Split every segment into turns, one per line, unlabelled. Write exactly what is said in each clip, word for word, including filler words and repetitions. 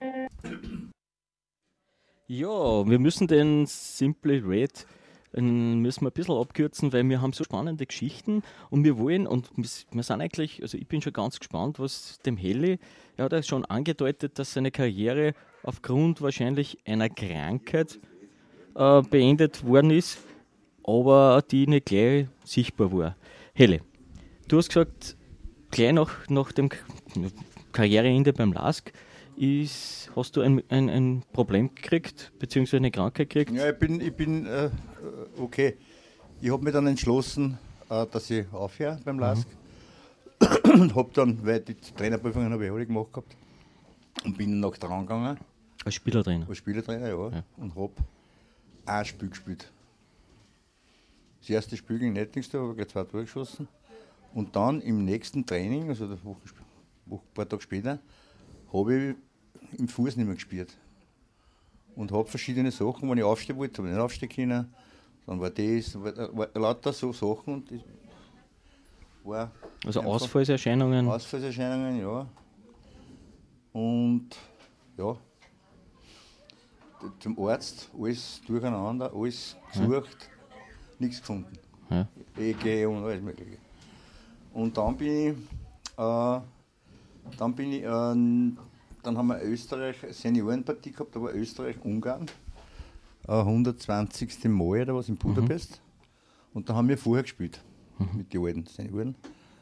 Ja, wir müssen den Simply Red müssen wir ein bisschen abkürzen, weil wir haben so spannende Geschichten und wir wollen, und wir sind eigentlich, also ich bin schon ganz gespannt, was dem Heli, er hat ja schon angedeutet, dass seine Karriere aufgrund wahrscheinlich einer Krankheit äh, beendet worden ist, aber die nicht gleich sichtbar war. Heli, du hast gesagt, gleich nach, nach dem Karriereende beim LASK ist, hast du ein, ein, ein Problem gekriegt, beziehungsweise eine Krankheit gekriegt?
Ja, ich bin, ich bin äh, okay. Ich habe mich dann entschlossen, äh, dass ich aufhöre beim LASK. Mhm. Und habe dann, weil die Trainerprüfungen habe ich alle gemacht gehabt, und bin noch dran gegangen.
Als Spielertrainer?
Als Spielertrainer, ja. ja. Und habe ein Spiel gespielt. Das erste Spiel gegen Nettingster habe ich gleich zwei Tore geschossen. Und dann im nächsten Training, also ein paar Tage später, habe ich im Fuß nicht mehr gespielt. Und habe verschiedene Sachen, wenn ich aufstehen wollte, habe ich nicht aufstehen können. Dann war das, war, war lauter so Sachen. Und das war
also Ausfallserscheinungen?
Ausfallserscheinungen, ja. Und ja, zum Arzt, alles durcheinander, alles gesucht, ja. Nichts gefunden. Ja. E G und alles Mögliche. Und dann bin ich, äh, dann bin ich, äh, dann haben wir Österreich Seniorenpartie gehabt, da war Österreich-Ungarn, äh, hundertzwanzigste Mal oder was in Budapest. Mhm. Und da haben wir vorher gespielt, mhm. mit den alten Senioren.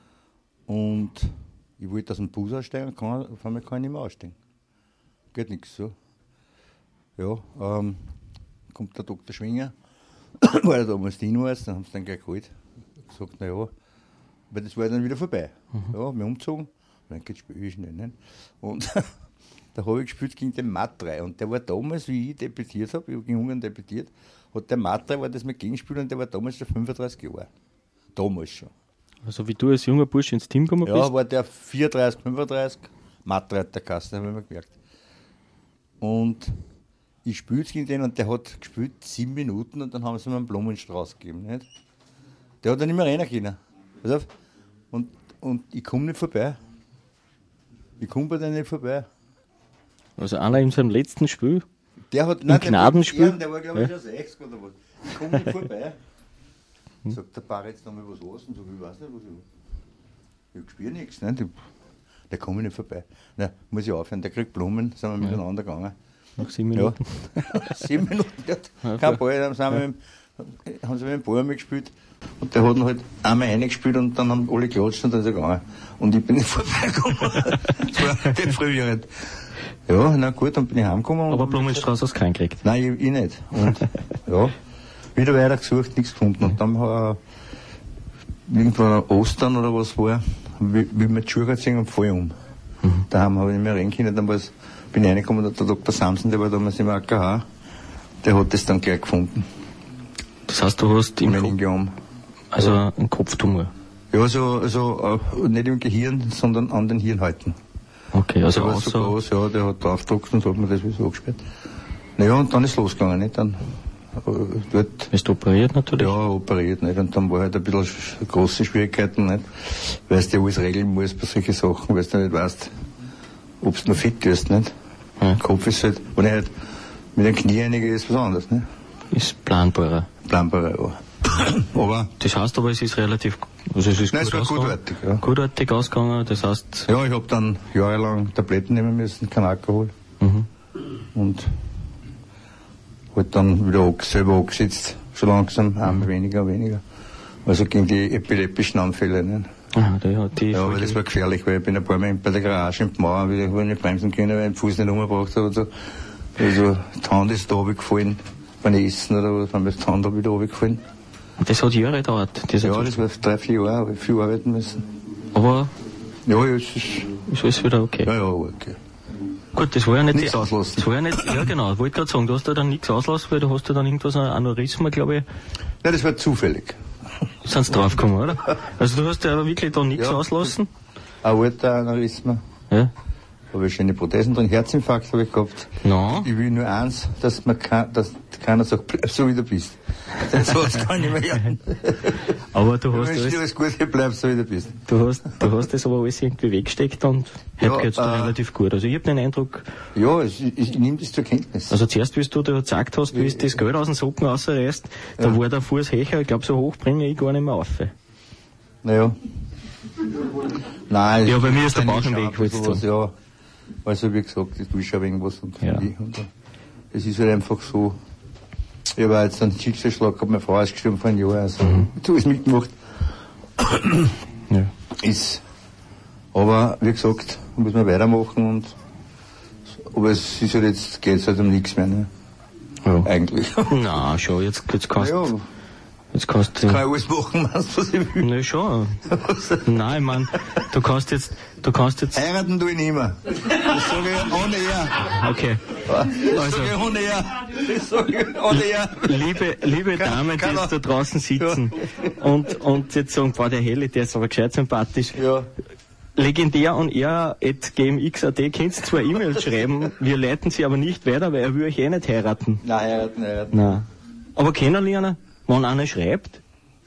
Und ich wollte aus dem Bus aussteigen, kann, auf einmal kann ich nicht mehr aussteigen. Geht nichts so. Ja, ähm, kommt der Doktor Schwinger, war er damals Dienarzt, dann haben sie dann gleich geholt. Gesagt, naja, weil das war dann wieder vorbei. Mhm. Ja, wir umgezogen, dann geht spiele ich nicht. nicht. Und da habe ich gespielt gegen den Matrei. Und der war damals, wie ich debütiert habe, ich habe gegen Ungarn debütiert, hat der Matrei, war das mein Gegenspieler, und der war damals schon fünfunddreißig Jahre. Damals schon.
Also wie du als junger Bursch ins Team gekommen bist?
Ja, war der vierunddreißig, fünfunddreißig, Matrei hat der Kasten, habe ich mir gemerkt. Und ich spiele gegen den und der hat gespielt sieben Minuten und dann haben sie mir einen Blumenstrauß gegeben. Nicht? Der hat dann nicht mehr rennen können. Pass auf. Und, und ich komme nicht vorbei. Ich komme bei denen nicht vorbei.
Also einer in seinem letzten Spiel?
Der hat,
Im
nein,
Gnadenspiel?
Der, der war glaube ich ja. schon sechzig oder was. Ich komme nicht vorbei. Hm. Sagt der Paar jetzt noch mal was aus und so, ich weiß nicht, was ich. Ich spüre nichts. Ne? Der komme ich nicht vorbei. Na, muss ich aufhören, der kriegt Blumen, sind wir ja. miteinander gegangen.
Nach sieben Minuten?
Ja. sieben Minuten, der hat kein Ball, dann sind wir mit, haben sie mit dem Ball mitgespielt. Und der hat ihn halt einmal reingespielt und dann haben alle geklatscht und dann ist er gegangen. Und ich bin nicht vorbeigekommen. Das war der früher nicht. Ja, na gut, dann bin ich heimgekommen.
Aber Blumenstrauß hast du keinen gekriegt?
Nein, ich, ich nicht. Und ja, wieder weiter gesucht, nichts gefunden. Und dann hat äh, irgendwann Ostern oder was war, wie, wie wir die Schuhe ziehen und fall um. Mhm. Daheim habe ich nicht mehr rennen können, dann war's, bin ich reingekommen und der Doktor Samson, der war damals im A K H, der hat das dann gleich gefunden.
Das heißt, du hast im
Meningiom.
Also ja. Ein Kopftumor?
Ja, so, also äh, nicht im Gehirn, sondern an den Hirnhäuten.
Okay, also
der war so groß, ja, der hat draufgedruckt und hat mir das so angesperrt. Naja, und dann ist losgegangen, nicht? Dann, äh, dort.
Bist du operiert natürlich?
Ja, operiert, nicht? Und dann war halt ein bisschen sch- große Schwierigkeiten, nicht? Weil du alles regeln musst bei solchen Sachen, weil du nicht weißt, ob du noch fit wirst, nicht? Ja. Der Kopf ist halt, wenn ich halt mit dem Knie einige ist was anderes, nicht?
Ist planbarer.
Planbarer, ja. Aber
das heißt aber, es ist relativ, also es ist
nein,
gut
es war
ausgegangen.
gutartig, ja.
Gutartig ausgegangen, das heißt...
Ja, ich habe dann jahrelang Tabletten nehmen müssen, kein Alkohol. Mhm. Und halt dann wieder selber angesetzt, so langsam, einmal weniger, weniger. Also gegen die epileptischen Anfälle, nicht?
Aha, die hat die...
Ja, aber das war gefährlich, weil ich bin ein paar Mal bei der Garage in die Mauer wieder nicht bremsen können, weil ich den Fuß nicht umgebracht habe und so. Also, die Hand ist da runtergefallen, beim Essen oder was, dann ist die Hand da wieder runtergefallen.
Das hat Jahre gedauert?
Ja, das war drei, vier Jahre, habe ich viel arbeiten müssen.
Aber...
Ja, ja, es ist...
Ist alles wieder okay?
Ja, ja, okay.
Gut, das war ja nicht...
Nichts auslassen.
Das war ja nicht... Ja, genau, ich wollte gerade sagen, du hast da dann nichts auslassen, weil du hast da dann irgendwas, ein Aneurysma, glaube ich...
Ja, das war zufällig.
Sind sie draufgekommen, oder? Also du hast ja aber wirklich da nichts ja, auslassen?
Ein alter Aneurysma.
Ja.
Habe ich schöne Prothesen drin, Herzinfarkt habe ich gehabt.
No.
Ich will nur eins, dass man kann, dass keiner sagt, bleib so wie du bist. Den Satz kann ich mehr hören.
Aber du hast
alles, alles gut, du bleibst so wie du bist.
Du hast, du hast das aber alles irgendwie weggesteckt und heute ja, geht's dir äh, relativ gut. Also ich habe den Eindruck...
Ja, ich, ich, ich nehme das zur Kenntnis.
Also zuerst, wie du da gesagt hast, wie du das Geld aus den Socken rausreißt, ja. Da war der Fußhecher, ich glaube, so hoch bringe ich gar nicht mehr auf.
Naja. Nein,
ja, bei mir ist der Bauch im Weg, willst du sagen.
Ja, also wie gesagt, ich tue schon irgendwas und
ja.
und es ist halt einfach so. Ich habe jetzt einen Schicksalsschlag gehabt, meine Frau ist gestorben vor einem Jahr, also mhm. ich habe alles mitgemacht. Ja. Ist, aber wie gesagt, muss man weitermachen und aber es ist halt jetzt, geht es halt um nichts mehr, ne? Ja. Eigentlich.
Na, schon, jetzt, jetzt kannst du. Ja. Jetzt kannst du.
Kann ich alles machen, meinst du, was ich will?
Ne, schon. Nein, ich mein, du kannst jetzt, du kannst jetzt.
Heiraten tue ich nicht mehr. Das sage ich ohne er.
Okay.
Das also, sage ich ohne er. Das sage ich ohne er.
Liebe, liebe kann, Damen, die jetzt da draußen sitzen ja. und, und jetzt sagen, boah, der Helle, der ist aber gescheit sympathisch.
Ja.
Legendär und er at gmx punkt at könnt ihr zwar E-Mails schreiben, wir leiten sie aber nicht weiter, weil er will euch eh nicht heiraten.
Nein, heiraten, heiraten.
Nein. Aber kennenlernen, wenn einer schreibt?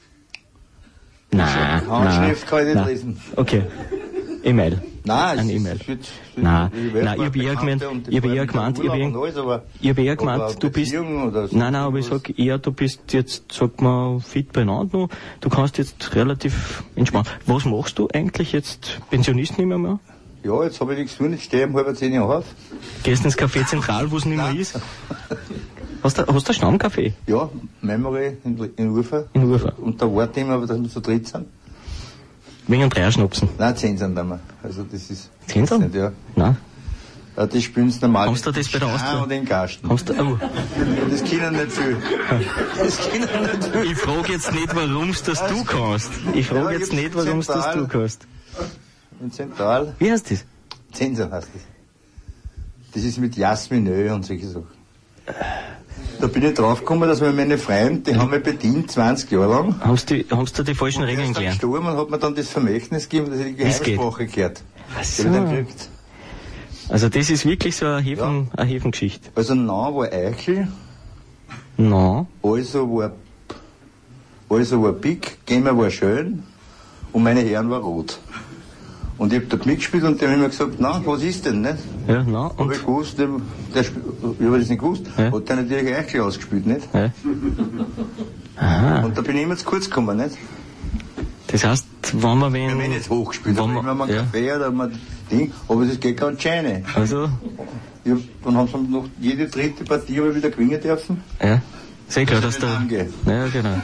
Nein.
Handschrift kann ich nicht
nein.
lesen.
Okay. E-Mail.
Nein,
ein E-Mail. Nein, nein, ich habe eher gemeint, ich habe eher gemeint, ich habe eher, ich hab eher gemeint, du bist, so nein, nein, aber ich sag eher, du bist jetzt, sag mal, fit beieinander noch, du kannst jetzt relativ entspannt. Was machst du eigentlich jetzt? Pensionist nicht mehr mehr?
Ja, jetzt habe ich nichts zu tun, ich stehe um halb zehn Uhr auf.
Gehst ins Café Zentral, wo es nicht mehr ist? Hast du, hast du einen Stammcafé?
Ja, Memory in, in Ufer.
In Ufer.
Und da warte ich immer, dass wir zu dritt sind.
Wegen einem Dreierschnupsen?
Nein, zehn sind wir. Also das ist...
Zehn sind?
Ja.
Nein.
Ja, die spielen es normal.
Kommst du das bei der Austria?
Und den Gasten.
Kommst du, oh.
Das können nicht viel. Das können nicht viel.
Ich frage jetzt nicht, warum es das du kannst. Ich frage ja, jetzt nicht, warum es das du kannst.
In Zentral.
Wie heißt das?
Zensor heißt das. Das ist mit Jasminö und solche Sachen. Da bin ich draufgekommen, dass wir meine Freunde, die haben mich bedient, zwanzig Jahre lang.
Hast du, hast du die falschen und Regeln gelernt?
Und hat mir dann das Vermächtnis gegeben, dass ich die Geheimsprache gehört.
So. Dann also das ist wirklich so eine Hefen, ja. Eine Hefengeschichte.
Also Na war Eichel.
Na.
Also war, also war Big, Gamer war schön und meine Herren war rot. Und ich hab dort mitgespielt und die haben immer gesagt, na, was ist denn, nicht?
Ja, na, und?
Hab ich gewusst, der, der, ich hab das nicht gewusst, ja. Hat der natürlich Eichel ausgespielt, nicht?
Ja. Aha.
Und da bin ich immer zu kurz gekommen, nicht?
Das heißt, wenn man wen...
Ja, wenn ich jetzt hochgespielt habe, immer mal einen ja. Kaffee oder mal Ding, aber das geht ganz schön.
Also?
Ich hab, dann haben sie noch jede dritte Partie aber wieder gewinnen dürfen.
Ja. Sehr klar, dass da. Ja, genau.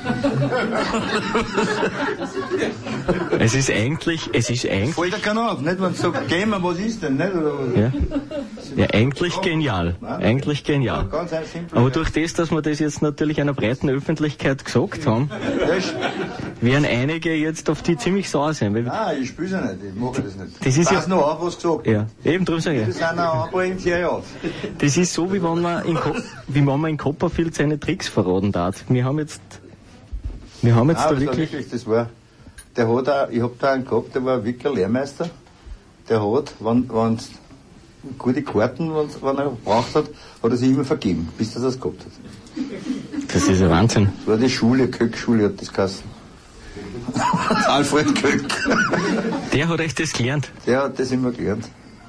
Es ist eigentlich, es ist eigentlich.
Voll der Kanal, nicht? Wenn du sagst, geh mal, was ist denn, nicht? Oder was?
Ja. Ja, eigentlich genial. Eigentlich genial.
Ja, ganz simpel,
aber
ja.
durch das, dass wir das jetzt natürlich einer breiten Öffentlichkeit gesagt haben, werden einige jetzt auf die ziemlich sauer sein. Weil
Nein, ich spiele ja nicht, ich mache das nicht.
Das ist
Pass
ja,
noch auf, was gesagt
ja, eben drum sage ich.
Das sind auch Anbringen, sehr auf.
Das ist so, wie wenn man in, Ko wie wenn man in Copperfield seine Tricks verraten darf. Wir haben jetzt, wir haben jetzt
Nein,
da
das
wirklich...
War wirklich... Das war, der hat auch, ich hab da einen gehabt, der war wirklich ein Lehrmeister. Der hat, wenn, wenn gute Karten, wenn er gebraucht hat, hat er sich immer vergeben, bis er das gehabt hat.
Das ist ein Wahnsinn.
Das war die Schule, Köck-Schule hat das geheißen. Alfred Köck.
Der hat euch das gelernt?
Der hat das immer gelernt.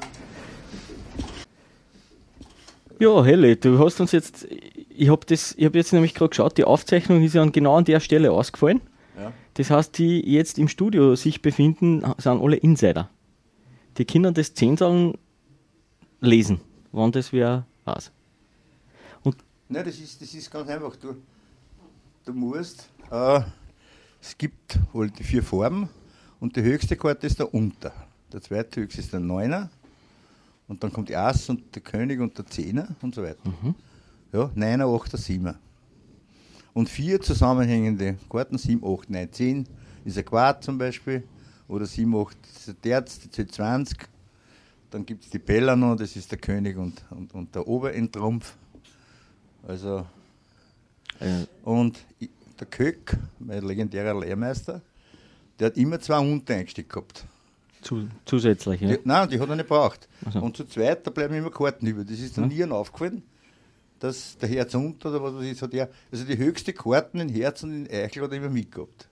Ja, Helle, du hast uns jetzt, ich habe das, ich habe jetzt nämlich gerade geschaut, die Aufzeichnung ist ja genau an der Stelle ausgefallen. Ja. Das heißt, die jetzt im Studio sich befinden, sind alle Insider. Die können das Zehnteln lesen, wann das wer weiß. Und
Nein, das ist, das ist ganz einfach. Du, du musst, äh, es gibt halt die vier Farben und die höchste Karte ist der Unter. Der zweite höchste ist der Neuner. Und dann kommt die Ass und der König und der Zehner und so weiter. Mhm. Ja, Neuner, Achter, Siebener. Und vier zusammenhängende Karten, sieben, acht, neun, zehn, ist ein Quart zum Beispiel. Oder sieben, acht ist der Terz, die zählt zwanzig. Dann gibt es die Bella noch, das ist der König und, und, und der Oberendtrumpf. Also, äh. Und der Köck, mein legendärer Lehrmeister, der hat immer zwei Unter eingesteckt gehabt.
Zu, zusätzlich, ja?
Die, nein, die hat er nicht gebraucht.
So.
Und zu zweit, da bleiben immer Karten über. Das ist dann mhm. nie aufgefallen. dass der Herz unter oder was weiß ich, hat er, also die höchste Karten in Herz und in Eichel hat er immer mitgehabt.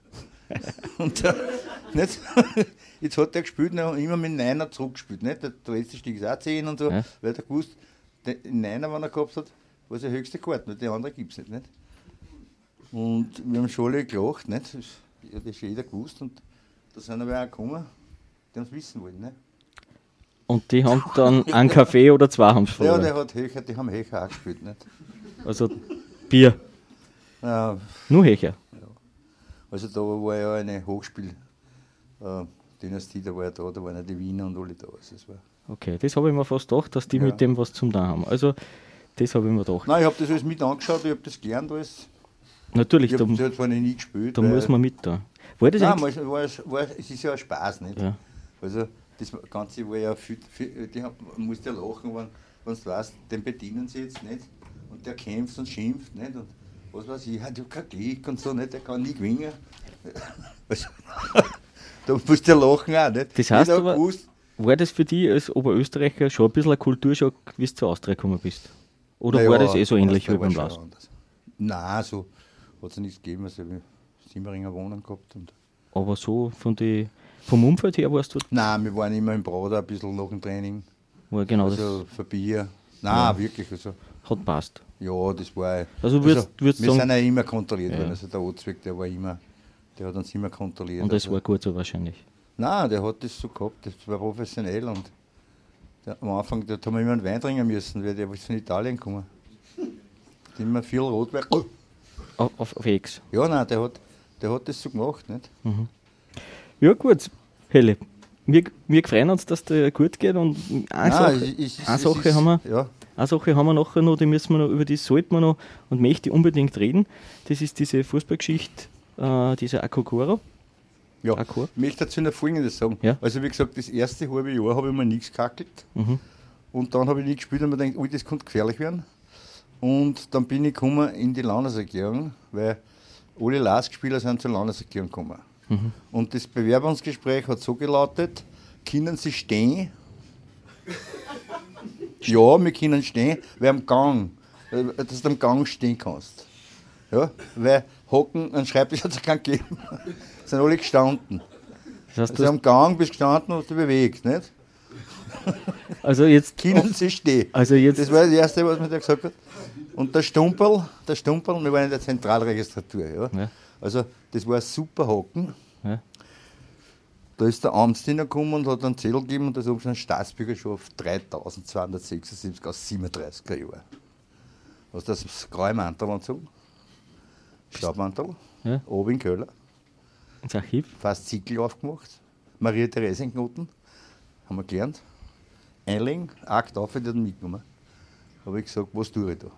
Und äh, nicht? Jetzt hat er gespielt und immer mit Neiner zurückgespielt. Nicht? Der, der letzte Stück ist auch zehn und so, ja. Weil er gewusst, den Neiner, wenn er gehabt hat, war seine höchste Karten, die andere gibt es nicht, nicht. Und wir haben schon alle gelacht, nicht? Das hat ja schon jeder gewusst und da sind aber auch gekommen, die haben es wissen wollen. Nicht?
Und die haben dann einen Kaffee oder zwei haben
verloren? Ja, der hat Höcher, die haben Höcher auch gespielt. Nicht?
Also Bier?
Ja.
Nur Höcher?
Ja. Also da war ja eine Hochspiel-Dynastie, äh, da war ja da, da waren ja die Wiener und alle da. Also das war
okay, das habe ich mir fast gedacht, dass die ja. mit dem was zum Tun haben. Also das habe ich mir gedacht.
Nein, ich habe das alles mit angeschaut, ich habe das gelernt alles.
Natürlich,
ich habe das zwar nie gespielt.
Da muss man mit da. War das
Nein, war, war, war, es ist ja ein Spaß, nicht?
Ja.
Also das Ganze war ja viel, viel die haben, man muss ja lachen, wenn, wenn du weißt, den bedienen sie jetzt nicht und der kämpft und schimpft, nicht? Und was weiß ich, hat ja kein Glück und so, nicht? Der kann nie gewinnen. Also, da musst du ja lachen auch, nicht?
Das heißt aber, gewusst, war das für dich als Oberösterreicher schon ein bisschen ein Kulturschock, wie du zur Austria gekommen bist? Oder naja, war das eh so ähnlich wie beim Lars?
Nein, so hat es nichts gegeben, also ich habe Simmeringer Wohnung gehabt. Und
aber so von die, vom Umfeld her warst du?
Nein, wir waren immer im Brader, ein bisschen nach dem Training.
War genau
also
das.
für Bier. Nein,
ja.
wirklich. Also,
hat passt.
Ja, das war.
Also, würdest,
also
würdest
wir
sagen,
sind ja immer kontrolliert
ja.
worden. Also der Ozweig, der war immer, der hat uns immer kontrolliert.
Und das
also.
war gut so wahrscheinlich.
Nein, der hat das so gehabt, das war professionell und der, am Anfang da haben wir immer einen Wein trinken müssen, weil der ist von Italien gekommen. Immer viel Rotwein. Oh.
Auf, auf, auf Ex?
Ja, nein, der hat, der hat das so gemacht. Nicht?
Mhm. Ja gut, Helle. Wir, wir freuen uns, dass es gut geht und eine
nein,
Sache,
ich, ich,
eine
ich,
Sache
ist,
haben wir.
Ja.
Eine Sache haben wir nachher noch, die müssen wir noch, über die sollten wir noch und möchte unbedingt reden. Das ist diese Fußballgeschichte, äh, dieser Akogoro.
Ja, Akkord. Ich möchte dazu noch Folgendes sagen.
Ja?
Also wie gesagt, das erste halbe Jahr habe ich mir nichts gekackelt.
Mhm.
Und dann habe ich nicht gespielt und mir gedacht, oh, das könnte gefährlich werden. Und dann bin ich gekommen in die Landesregierung, weil alle Lastspieler sind zur Landesregierung gekommen.
Mhm. Und
das Bewerbungsgespräch hat so gelautet, können Sie stehen? Ja, wir können stehen, weil am Gang, dass du am Gang stehen kannst. Ja, weil hocken, einen Schreibtisch hat es keinen gegeben. Sind alle gestanden. Das heißt, also am Gang bist du gestanden und du bewegt, nicht?
Also jetzt
können Sie stehen.
Also jetzt
das war das Erste, was mir der gesagt hat. Und der Stumpel, der Stumpel, wir waren in der Zentralregistratur. Ja. Ja. Also das war ein super Hocken.
Ja.
Da ist der Amtsdiener gekommen und hat einen Zettel gegeben und da ist oben eine Staatsbürgerschaft dreitausendzweihundertsechsundsiebzig aus siebenunddreißiger Jahren. Hast du das graue Mantel angezogen? Staubmantel,
ja.
Oben in Köller.
Ins Archiv.
Fast Ziegel aufgemacht. Maria-Theresien-Knoten. Haben wir gelernt. Einlegen, Akt auf, die hat mitgenommen. Habe ich gesagt, was tue ich da?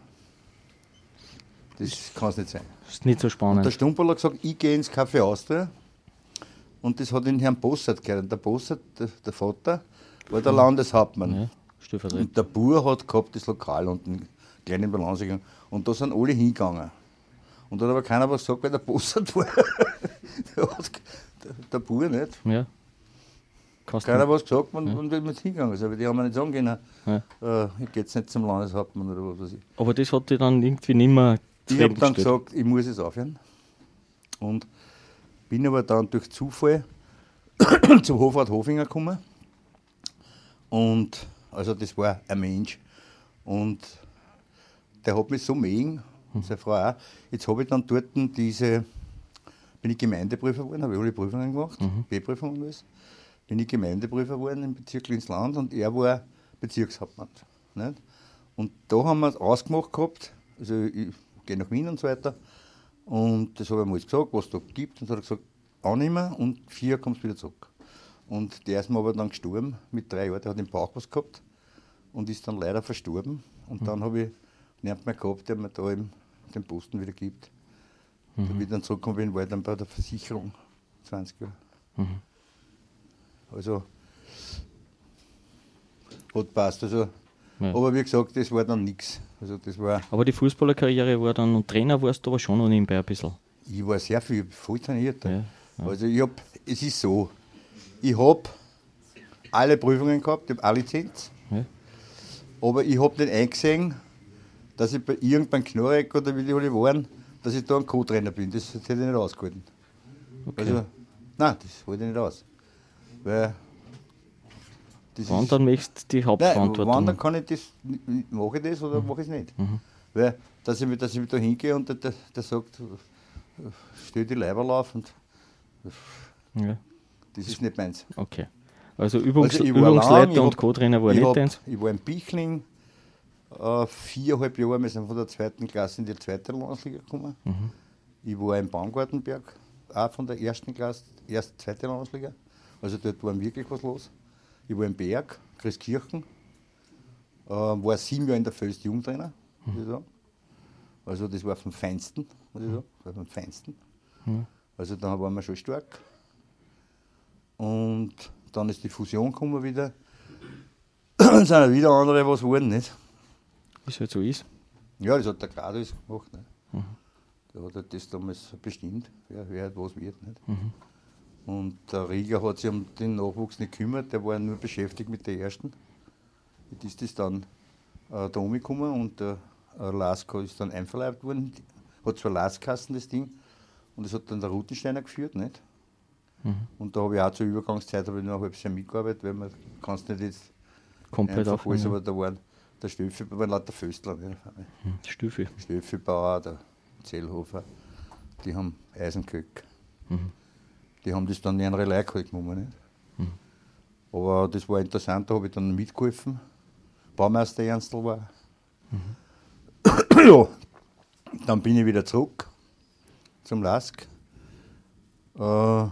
Das kann es nicht sein.
Das ist nicht so spannend.
Und der Stumpel hat gesagt, ich gehe ins Café Austria. Und das hat den Herrn Bossert gehört. Der Bossert, der, der Vater, war der Landeshauptmann.
Ja,
und der Bauer hat gehabt das Lokal unten, klein in Balance gegangen. Und da sind alle hingegangen. Und da hat aber keiner was gesagt, weil der Bossert war. der, hat, der, der Bauer nicht.
Ja.
Kannst keiner was gesagt, wann, ja. wann will man hingegangen sein, weil die haben mir nicht sagen können, ja. äh, ich gehe jetzt nicht zum Landeshauptmann oder was weiß ich.
Aber das hat dich dann irgendwie nicht mehr
Ich habe dann gesagt, ich muss es aufhören. Und bin aber dann durch Zufall zum Hofrat Hofinger gekommen. Und also das war ein Mensch. Und der hat mich so mögen, und seine Frau auch. Jetzt habe ich dann dort diese, bin ich Gemeindeprüfer geworden, habe ich alle Prüfungen gemacht, mhm. B-Prüfung und alles. Bin ich Gemeindeprüfer geworden im Bezirk Linz-Land und er war Bezirkshauptmann. Nicht? Und da haben wir es ausgemacht gehabt, also ich gehe nach Wien und so weiter. Und das habe ich ihm alles gesagt, was es da gibt. Und so hat er gesagt, annehmen und vier kommst du wieder zurück. Und der ist mir aber dann gestorben mit drei Jahren, der hat im Bauch was gehabt und ist dann leider verstorben. Und mhm. dann habe ich niemand mehr gehabt, der mir da eben den Posten wieder gibt. Mhm. Da bin ich dann zurückgekommen bin, war ich dann bei der Versicherung zwanzig Jahre. Mhm. Also hat passt. Also, ja. Aber wie gesagt, das war dann nichts. Also das war
aber die Fußballerkarriere war dann, und Trainer warst du aber schon noch nebenbei ein bisschen.
Ich war sehr viel, voll trainiert.
Ja, ja.
Also ich hab, es ist so, ich habe alle Prüfungen gehabt, ich habe eine Lizenz,
ja.
aber ich habe nicht eingesehen, dass ich bei irgendeinem Knorreck oder wie die alle waren, dass ich da ein Co-Trainer bin. Das hätte ich nicht ausgehalten. Okay. Also, nein, das halte ich nicht aus. Weil
das Wandern möchtest du die Hauptverantwortung?
Nein, wandern kann ich das, mache ich das oder mhm. mache ich es nicht. Mhm. Weil, dass ich, dass ich da hingehe und der, der, der sagt, stell die Leiberl auf und ja. Das ist nicht meins.
Okay. Also, Übungs also Übungsleiter und Co-Trainer war nicht deins?
Ich war in Bichling, äh, viereinhalb Jahre, wir sind von der zweiten Klasse in die zweite Landesliga gekommen. Mhm. Ich war in Baumgartenberg, auch von der ersten Klasse, erste, zweite Landesliga. Also dort war wirklich was los. Ich war im Berg, Christkirchen, äh, war sieben Jahre in der Föst Jugendtrainer, muss ich sagen. Also das war vom Feinsten, muss ich sagen, das war vom Feinsten. Mhm. Also da waren wir schon stark. Und dann ist die Fusion gekommen wieder. Dann sind wieder andere was geworden, nicht?
Wie es halt so ist.
Ja, das hat der Gradus gemacht. Nicht? Mhm. Der hat halt das damals bestimmt, wer, wer halt was wird. Nicht? Mhm. Und der Rieger hat sich um den Nachwuchs nicht gekümmert, der war nur beschäftigt mit der ersten. Jetzt ist das dann äh, da umgekommen und der äh, Lasker ist dann einverleibt worden. Hat zwar Lastkassen, das Ding, und das hat dann der Rutensteiner geführt. Nicht? Mhm. Und da habe ich auch zur Übergangszeit ich noch ein halbes Jahr mitgearbeitet, weil man kannst nicht jetzt
komplett
einfach alles, aber da waren der Stöffi, da waren lauter Föstler. Nicht?
Mhm. Stöffi.
Stöffi-Bauer, der Zellhofer, die haben Eisenkök. Mhm. Die haben das dann in eine Leute halt genommen. Nicht? Mhm. Aber das war interessant, da habe ich dann mitgeholfen. Baumeister Ernstl war. Mhm. Ja, dann bin ich wieder zurück zum Lask. Äh, haben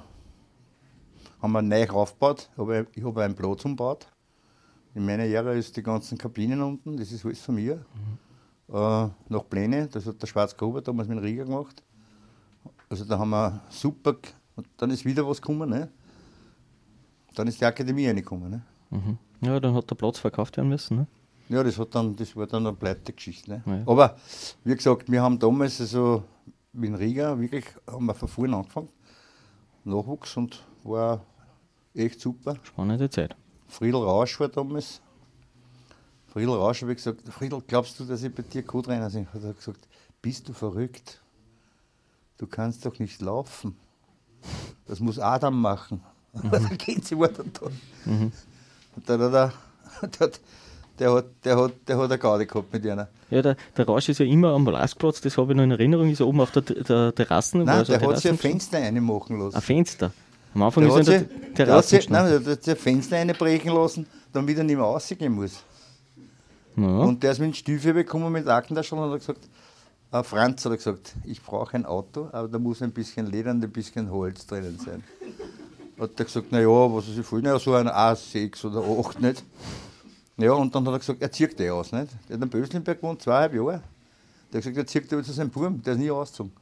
wir neu aufgebaut. Ich habe einen Platz umgebaut. In meiner Ära ist die ganzen Kabinen unten, das ist alles von mir. Mhm. Äh, nach Pläne, das hat der Schwarzgruber damals mit dem Rieger gemacht. Also da haben wir super. Und dann ist wieder was gekommen, ne? Dann ist die Akademie reingekommen, ne?
Mhm. Ja, dann hat der Platz verkauft werden müssen, ne?
Ja, das, hat dann, das war dann eine Pleite-Geschichte, ne?
Ja.
Aber, wie gesagt, wir haben damals also mit dem Rieger wirklich, haben wir von vorne angefangen. Nachwuchs und war echt super.
Spannende Zeit.
Friedl Rausch war damals. Friedl Rausch habe ich gesagt, Friedl, glaubst du, dass ich bei dir Co-Trainer bin? Hat er gesagt, bist du verrückt? Du kannst doch nicht laufen. Das muss Adam machen. Mhm. Dann geht sie weiter da. Mhm. Und dann hat er, der, der, hat, der, hat, der hat eine Garde gehabt mit einer.
Ja, der, der Rausch ist ja immer am Laskplatz, das habe ich noch in Erinnerung, ist er oben auf der, der Terrassen.
Nein, der hat sich ein Fenster reinmachen lassen.
Ein Fenster? Am Anfang
der
ist er in der Terrasse.
Nein, der hat sich ein Fenster reinbrechen lassen, damit er nicht mehr rausgehen muss.
Ja.
Und der ist mit dem Stiefel bekommen mit Aktentasche und hat gesagt, äh, Franz hat er gesagt, ich brauche ein Auto, aber da muss ein bisschen Leder und ein bisschen Holz drinnen sein. Hat er gesagt, naja, was ist voll, naja, so ein A sechs oder acht, nicht? Ja, und dann hat er gesagt, er zieht den aus, nicht? Der hat in Böslinberg gewohnt, zweieinhalb Jahre. Der hat gesagt, er zieht den zu seinem Burm, der ist nie ausgezogen.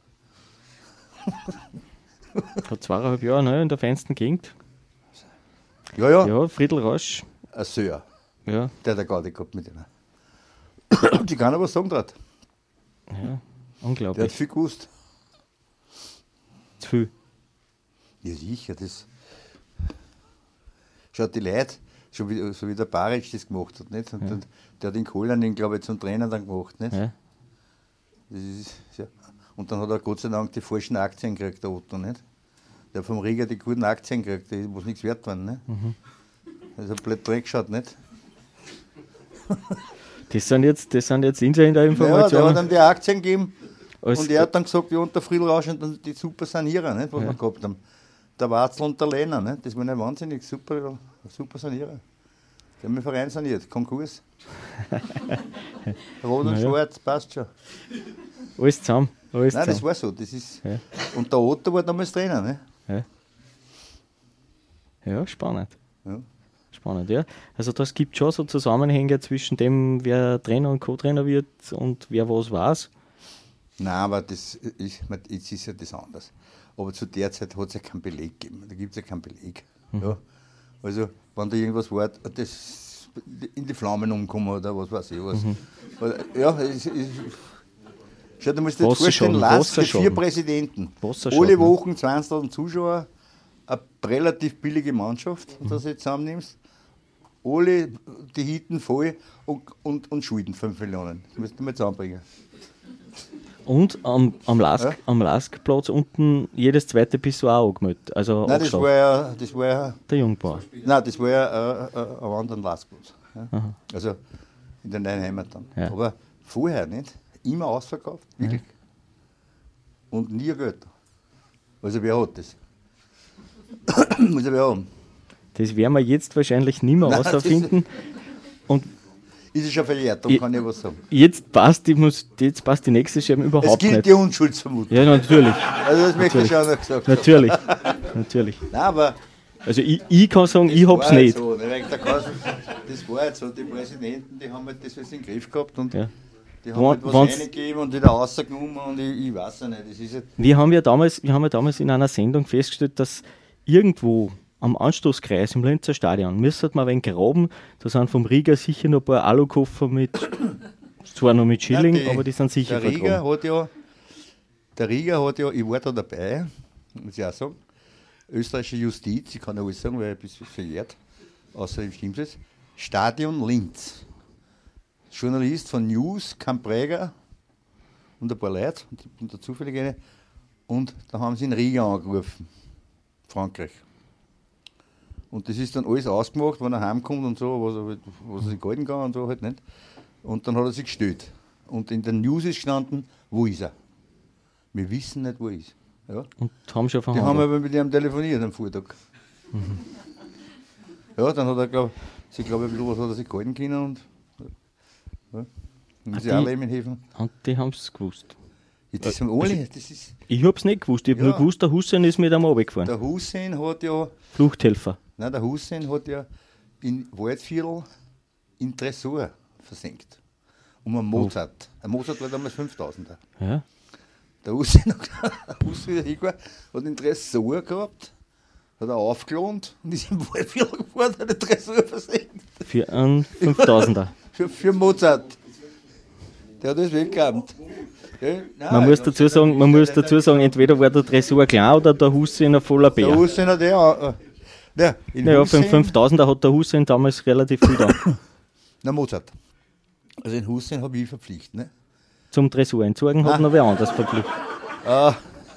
Hat zweieinhalb Jahre ne, in der feinsten Gegend.
Ja, ja.
Ja, Friedl Rausch.
Ein Söhr.
Ja.
Der hat eine Garde gehabt mit ihnen. Die kann aber was sagen dort.
Ja, unglaublich.
Der hat viel gewusst.
Zu viel?
Ja, sicher. Das schaut die Leute, schon wie, so wie der Baric das gemacht hat. Nicht? Und ja. Der hat den Kohlen, den glaube ich, zum Trainer dann gemacht. Nicht?
Ja.
Das ist, ja. Und dann hat er Gott sei Dank die falschen Aktien gekriegt, der Otto. Nicht? Der hat vom Rieger die guten Aktien gekriegt, die was nichts wert waren. Nicht? Mhm. Also blöd dran geschaut, nicht?
Das sind jetzt, das sind jetzt Insider-Informationen.
Ja, der hat dann die Aktien gegeben Als und er hat dann gesagt, ja, und der Friedl Rausch und die super Sanierer, nicht, was ja. wir gehabt haben. Der Watzl und der Lehner, nicht? Das waren ja wahnsinnig super, super Sanierer. Die haben den Verein saniert, Konkurs. Rot und naja. Schwarz, passt schon.
Alles zusammen. Alles
Nein,
zusammen.
das war so. Das ist
ja.
Und der Otto war damals Trainer, ne?
Ja, ja spannend.
Ja.
Spannend, ja. Also das gibt schon so Zusammenhänge zwischen dem, wer Trainer und Co-Trainer wird und wer was weiß.
Nein, aber das ist, jetzt ist ja das anders. Aber zu der Zeit hat es ja keinen Beleg gegeben. Da gibt es ja keinen Beleg. Mhm. Ja. Also, wenn da irgendwas war, das in die Flammen umkommen oder was weiß ich was. Mhm. Ja, es ist. Schau, du musst dir vorstellen, Lask für vier Präsidenten. Alle Wochen zwanzigtausend Zuschauer, eine relativ billige Mannschaft, wenn du das jetzt zusammennimmst. alle die Hitten voll und, und, und Schulden fünf Millionen. Das müsst ihr mal zusammenbringen.
Und am, am, Lask, ja? am Laskplatz unten jedes zweite Pissoir auch angemeldet. Also
nein, das war, ja, das war ja...
Der Jungbauer.
Nein, das war ja äh, äh, am anderen Laskplatz. Ja? Also in der neuen Heimat dann. Ja. Aber vorher nicht. Immer ausverkauft, wirklich. Ja. Und nie Geld. Also wer hat das? Muss ja wer haben.
Das werden wir jetzt wahrscheinlich nicht mehr herausfinden. Und
ist es schon verjährt, da kann ich was sagen.
Jetzt passt die, jetzt passt die nächste Scherben überhaupt nicht. Es gilt
nicht. Die Unschuldsvermutung.
Ja, natürlich.
Also das möchte ich schon noch gesagt haben.
Natürlich, natürlich.
Nein, aber...
Also ich, ich kann sagen, ich hab's nicht.
So, ne? Das war jetzt so, die Präsidenten, die haben halt das jetzt in den Griff gehabt und ja. die haben halt was reingegeben und wieder rausgenommen und ich, ich weiß ja nicht. Das ist
wir, haben ja damals, wir haben ja damals in einer Sendung festgestellt, dass irgendwo am Anstoßkreis im Linzer Stadion müsste man ein wenig graben, da sind vom Rieger sicher noch ein paar Alukoffer mit, zwar noch mit Schilling, ja, die, aber die sind sicher
der Rieger hat ja, Der Rieger hat ja, ich war da dabei, muss ich auch sagen, österreichische Justiz, ich kann ja alles sagen, weil ich ein bisschen verjährt, außer im Stimmsitz, Stadion Linz. Journalist von News, Kampräger und ein paar Leute, und ich bin da zufällig eine, und da haben sie in Riga angerufen, Frankreich. Und das ist dann alles ausgemacht, wenn er heimkommt und so, was er, was er sich gehalten kann und so halt nicht. Und dann hat er sich gestellt. Und in der News ist gestanden, wo ist er? Wir wissen nicht, wo er ist. Ja?
Und haben schon verhandelt?
Die haben aber mit ihm telefoniert am Vortag. Mhm. Ja, dann hat er, glaube ich, glaub, ein bisschen was hat er sich gehalten können und ja. Und sie alle ihm helfen.
Und die haben es gewusst.
Ja, das haben alle, das ist
ich habe es nicht gewusst. Ich habe ja. nur gewusst, der Hussein ist mit einem runtergefahren.
Der Hussein hat ja...
Fluchthelfer.
Nein, der Hussein hat ja in Waldviertel in Tresor versenkt. Um einen Mozart. Oh. Ein Mozart war damals fünftausender.
Ja.
Der Hussein hat den Tresor gehabt, hat er aufgelohnt und ist im Waldviertel gefahren, hat den Tresor versenkt.
Für einen fünftausender.
für, für Mozart. Der hat das weggehabt. Ja, nein,
man muss dazu sagen, man muss dazu sagen, entweder war der Tresor klein oder der Hussein ein voller Bär.
Der Hussein hat der, äh, der
naja, für den fünftausender hat der Hussein damals relativ viel da.
Na, Mozart. Also den Hussein habe ich verpflichtet, ne?
Zum Tresor entsorgen hat noch wer anders verpflichtet.
Äh,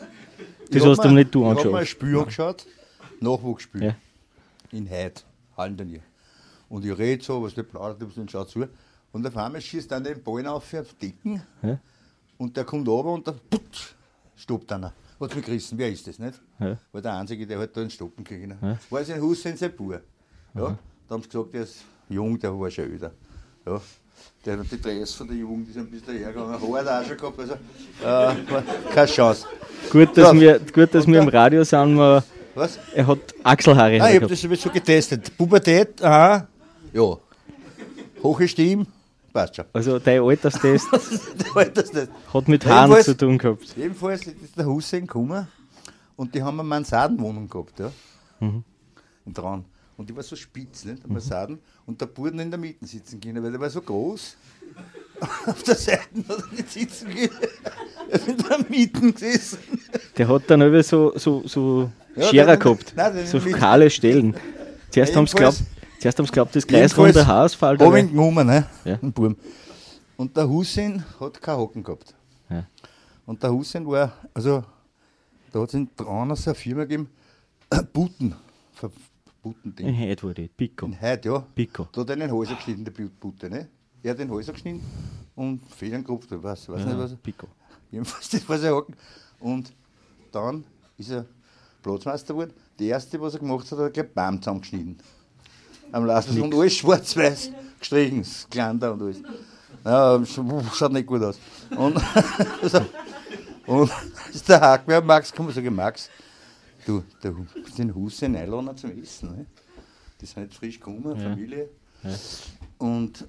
das hast du nicht du angeschaut.
Ich habe mir ein Spiel angeschaut, Nachwuchsspiel.
Ja.
In Heid, Hallenturnier. Und ich rede so, was der plaudert, und schaut zu. Und auf einmal schießt dann den Ball auf auf Decken. Ja. Und der kommt runter und der putsch, stoppt einer. Hat mich gerissen, wer ist das nicht?
Ja.
War der Einzige, der halt da einen Stoppen kriegen.
Ja.
War es ein Hussein sein Bub. Ja. Da haben sie gesagt, der ist jung, der war schon älter. Ja. Der hat die Dress von der Jugend, die ist ein bisschen hergegangen, Haar hat auch schon gehabt, also äh, keine Chance.
Gut, dass, ja. wir, gut, dass wir im Radio sind. Wir,
was?
Er hat Achselhaare.
Nein, ich habe das sowieso getestet. Pubertät, aha, ja. Hohe Stimme. Passt schon.
Also dein Alterstest,
der Alterstest.
hat mit Haaren zu tun gehabt.
Jedenfalls ist der Hussein gekommen und die haben eine Mansardenwohnung gehabt. Ja?
Mhm.
Dran. Und die war so spitz, nicht? Der Mansarden. Und der Burden in der Mitte sitzen können, weil der war so groß. Auf der Seite hat er nicht sitzen können. Er ist in der Mitte gesessen.
Der hat dann immer so, so, so
ja,
Scherer gehabt,
nein,
so kahle Stellen. Zuerst haben sie geglaubt, Zuerst haben sie geglaubt, das kreisrunde Haus fällt
aber. Ich genommen, ne?
Ja.
Ein Burm. Und der Hussein hat keinen Hocken gehabt.
Ja.
Und der Hussein war, also, da hat es in Traunau so eine Firma gegeben, Buten. Buten-Ding.
In Heid wurde, Pico.
In Heid, ja.
Pico.
Da hat er den Häuser geschnitten, der Bute, ne? Er hat den Häuser geschnitten und Federn gerupft, ich weiß, weiß ja, nicht was.
Pico.
Jedenfalls, das war sein Hocken. Und dann ist er Platzmeister geworden. Der erste, was er gemacht hat, hat er gleich Baum zusammengeschnitten. Am Lasten und alles schwarz-weiß gestrichen, das Glander und alles. Ja, schaut nicht gut aus. Und, also, und ist der Hackwehr, Max, komm, sag ich, Max, du, der, den Hussein einladen zum Essen. Ne? Die sind nicht frisch gekommen, ja. Familie. Ja. Und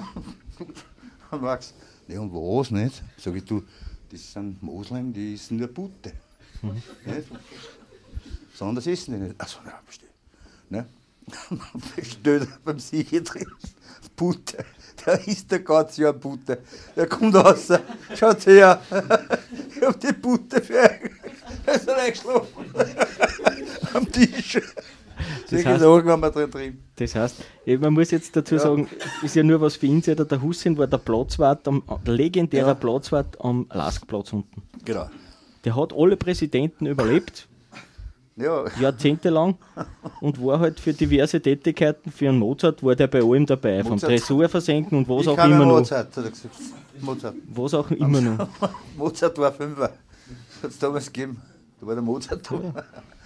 Max, ne, und was nicht? Sag ich, du, das sind Moslem, die essen nur Butte. Mhm. Sondern das essen die nicht. Achso, na, bestimmt. Ne? Bestellt beim Sieger drin. Butter. Da ist der ganze Jahr Butter. Der kommt raus. Schaut her. Ich hab die Butter für euch. Er ist reingeschlafen. Am Tisch.
Das heißt,
Sachen haben wir drin drin.
Das heißt, man muss jetzt dazu
ja.
sagen, ist ja nur was für Insider, der Hussein war der Platzwart, am, der legendäre ja. Platzwart am Laskplatz unten.
Genau.
Der hat alle Präsidenten überlebt,
ja.
jahrzehntelang, und war halt für diverse Tätigkeiten, für einen Mozart war der bei allem dabei, Mozart. Vom Tresor versenken und was
ich
auch immer noch.
Mozart, hat er gesagt. Mozart.
Was auch immer noch.
Mozart war Fünfer, hat es damals gegeben, da war der Mozart da.
Ja.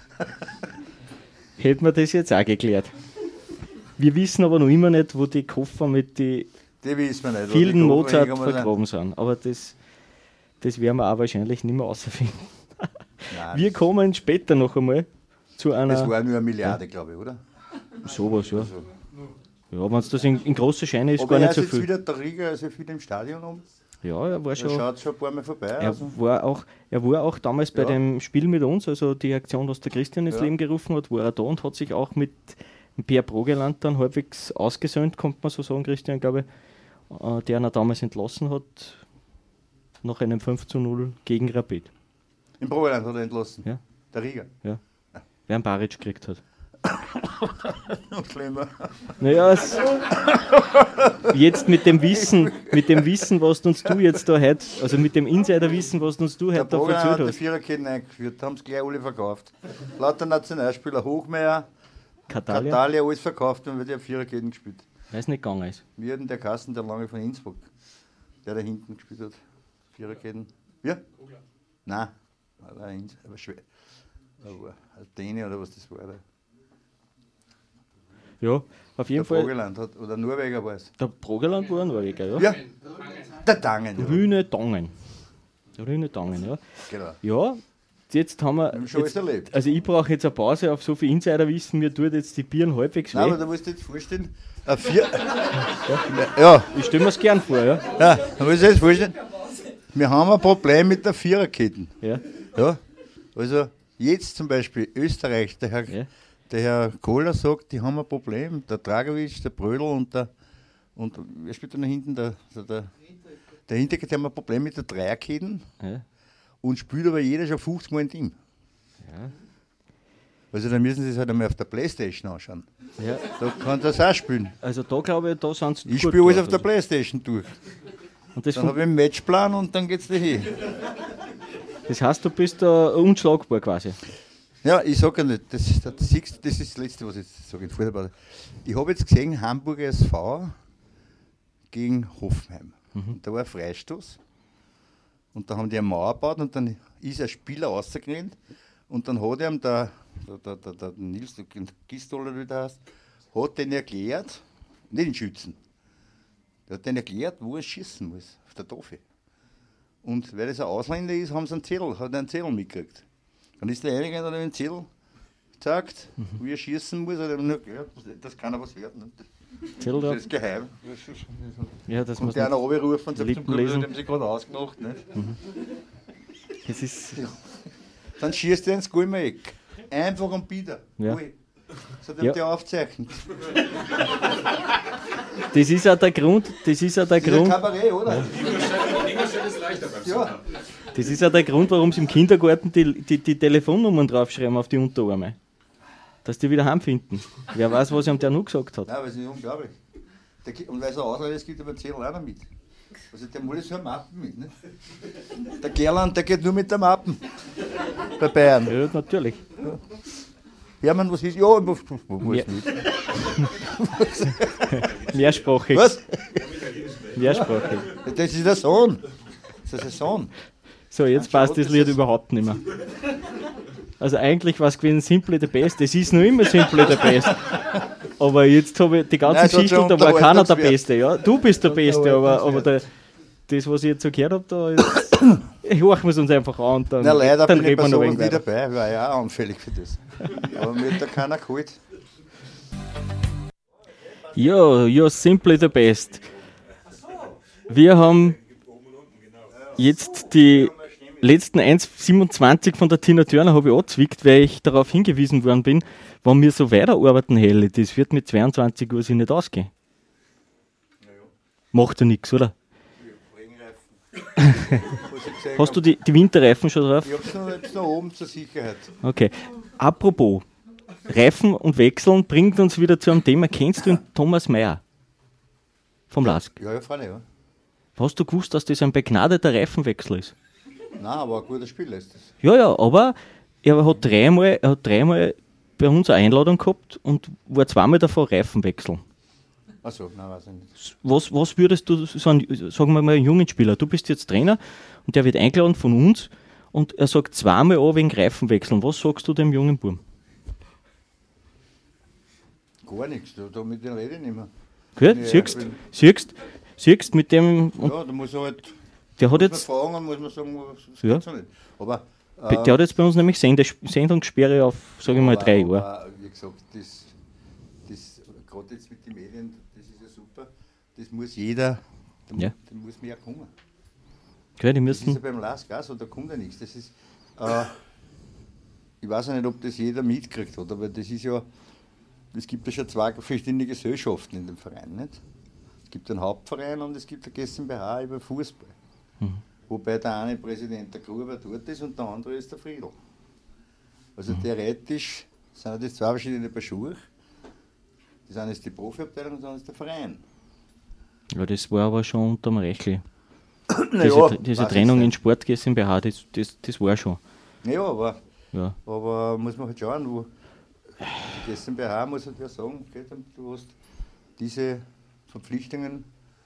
Hätten wir das jetzt auch geklärt. Wir wissen aber noch immer nicht, wo die Koffer mit den vielen Mozart vergraben sind. Aber das, das werden wir auch wahrscheinlich nicht mehr rausfinden. Nein, wir kommen später noch einmal zu einer...
Das war nur eine Milliarde, ja. glaube ich, oder?
Sowas, ja. Also. Ja, wenn es das in, in große Scheine ist, aber gar nicht so viel.
Aber er ist jetzt wieder der Rieger, also viel im Stadion um.
Ja, er war schon...
Er schaut schon ein paar Mal vorbei.
Er, also. war, auch, er war auch damals bei ja. dem Spiel mit uns, also die Aktion, was der Christian ins ja. Leben gerufen hat, war er da und hat sich auch mit Pierre Brogeland dann halbwegs ausgesöhnt, kommt man so sagen, Christian, glaube ich, äh, der ihn damals entlassen hat, nach einem fünf zu null gegen Rapid.
Im Brogeland hat er entlassen?
Ja.
Der Rieger?
Ja. Wer einen Baric gekriegt hat.
Noch schlimmer.
Naja, es, jetzt mit dem Wissen, mit dem Wissen, was uns du jetzt da heute, also mit dem Insiderwissen, was uns du heute da erzählt hast.
Der hat die Viererketten eingeführt, haben es gleich alle verkauft. Lauter Nationalspieler, Hochmeier,
Katalia,
Katalia alles verkauft und wird ja Viererketten gespielt.
Weil es nicht gegangen ist.
Wir hatten der Kasten, der lange von Innsbruck, der da hinten gespielt hat. Viererketten. Ja? Nein, aber schwer. Aber Athene oder was das war. Da.
Ja, auf jeden
der
Fall.
Brogeland hat, oder Norweger war es.
Der Brogeland war ein Norweger, ja.
Ja, der Dangen. Ja.
Rüne Dangen. Rüne Dangen, ja.
Genau.
Ja, jetzt haben wir.
wir haben schon
jetzt,
alles erlebt.
Also, ich brauche jetzt eine Pause auf so viel Insiderwissen, mir tut jetzt die Bieren halbwegs weh.
Nein, aber du musst dir jetzt vorstellen, ein Vier. ja. ja.
Ich stelle mir es gern vor, ja.
Ja, du musst dir jetzt vorstellen, wir haben ein Problem mit der Viererketten.
Ja.
Ja. Also, jetzt zum Beispiel Österreich, der Herr. Ja. Der Herr Kohler sagt, die haben ein Problem. Der Dragovic, der Brödel und der. Und wer spielt da nach hinten? Der, der, der, der Hinterkette, die haben ein Problem mit der Dreierketten.
Ja.
Und spielt aber jeder schon fünfzig Mal ein Team.
Ja.
Also dann müssen sie es halt einmal auf der Playstation anschauen.
Ja.
Da kann das auch spielen.
Also da glaube ich, da sind sie.
Ich spiele alles auf der Playstation durch. Und das dann habe ich einen Matchplan und dann geht's dahin.
Das heißt, du bist da unschlagbar quasi.
Ja, ich sage ja nicht, das, das, das ist das Letzte, was ich jetzt sage. Ich habe jetzt gesehen, Hamburger S V gegen Hoffenheim. Mhm. Da war ein Freistoß und da haben die eine Mauer gebaut und dann ist ein Spieler rausgerannt und dann hat ihm der, der, der, der, der Nils Gistol, wie der heißt, hat den erklärt, nicht den Schützen, der hat den erklärt, wo er schießen muss, auf der Tafel. Und weil das ein Ausländer ist, haben sie einen Zettel, hat einen Zettel mitgekriegt. Dann ist der eine, der den Zettel sagt, mhm. wie er schießen muss, hat er nur gehört, das kann aber was werden.
Zettel
das ist geheim.
Ja, das
und
muss
der einer runterrufen und sagt,
zum
Computer, dem sie gerade ausgemacht. Nicht?
Mhm. Das ist
ja. Dann schießt er ins Gulmer-Eck. Einfach und bieder.
Ja.
Das hat er
ja.
dir aufgezeichnet.
Das ist auch der Grund, das ist auch der
das
Grund.
Ist ein Kabarett, oder? Ja.
Ja. Das ist auch der Grund, warum sie im Kindergarten die, die, die Telefonnummern draufschreiben auf die Unterarme. Dass die wieder heimfinden. Wer weiß, was ihm der noch gesagt hat.
Nein, aber es ist unglaublich. Der, und weil es ein Ausländer ist, gibt er bei Zettel auch noch mit. Also der muss so eine Mappen mit. Ne? Der Gerland, der geht nur mit der Mappen. Bei Bayern.
Ja, natürlich.
Ja. Hermann, was ist? Ja, was, was
Mehr.
mit?
Mehrsprachig.
Was?
Mehrsprachig.
Das ist der Sohn. Das ist der Sohn.
So, jetzt
Dann
passt das Lied überhaupt nicht mehr. Also eigentlich war es gewesen Simply the Best. Es ist noch immer Simply the Best. Aber jetzt habe ich die ganzen Geschichten, da war keiner der Beste. Ja? Du bist der Beste, aber, aber der, das, was ich jetzt so gehört habe, da ist, hören wir es uns einfach an und dann,
Na, leider
dann
bin ich bei
reden wir noch
sowas
weiter.
nicht dabei. Ich war ja auch anfällig für das. Aber mir hat da keiner geholt.
Ja, ja, Simply the Best. Wir haben jetzt die letzten eins Komma siebenundzwanzig von der Tina Turner habe ich angezwickt, weil ich darauf hingewiesen worden bin, wenn wir so weiterarbeiten, Helle, das wird mit zweiundzwanzig Uhr sich nicht ausgehen. Macht ja nichts, oder? Hast du die, die Winterreifen schon drauf?
Ich hab's noch, noch oben zur Sicherheit.
Okay. Apropos, Reifen und Wechseln bringt uns wieder zu einem Thema. Kennst du den Thomas Meyer vom Lask?
Ja, ja, freilich, ja.
Hast du gewusst, dass das ein begnadeter Reifenwechsel ist?
Nein, aber ein guter Spieler ist das.
Ja, ja, aber er hat dreimal, er hat dreimal bei uns eine Einladung gehabt und war zweimal davon Reifen wechseln.
Achso, nein, weiß ich nicht.
Was, was würdest du sagen, sagen wir mal, einen jungen Spieler, du bist jetzt Trainer und der wird eingeladen von uns und er sagt zweimal an wegen Reifen wechseln. Was sagst du dem jungen Burm?
Gar nichts, da, da mit dem rede ich nicht mehr.
Gut,
Ja,
siehst,
wenn-
siehst, siehst mit dem, und
Ja, da muss er halt.
der hat
muss
jetzt,
man fragen und muss man sagen, das
Ja.
geht so nicht. Aber. äh,
der hat jetzt bei uns nämlich Sende, Sendungssperre auf, sage ich mal,
aber-
drei Jahre.
aber, Wie gesagt, das, das gerade jetzt mit den Medien, das ist ja super. Das muss jeder, da,
Ja.
mu- da muss mehr kommen.
Gell, die
Das ist ja
müssen,
beim Lask auch so, da kommt ja nichts. Das ist, äh, ich weiß ja nicht, ob das jeder mitgekriegt hat, aber das ist ja, es gibt ja schon zwei verschiedene Gesellschaften in dem Verein. Nicht? Es gibt einen Hauptverein und es gibt eine GmbH über Fußball.
Mhm.
Wobei der eine Präsident der Gruber dort ist und der andere ist der Friedl. Also theoretisch sind das zwei verschiedene Paar Schuhe. Das eine ist die Profiabteilung und das andere ist der Verein.
ja, das war aber schon unterm Rechtli.
Naja,
Diese, diese
weiß ich
Trennung in
nicht.
Sport GmbH, das, das, das war schon.
Naja, aber,
Ja.
aber muss man halt schauen, wo die GmbH muss halt wer sagen, okay, dann du hast diese Verpflichtungen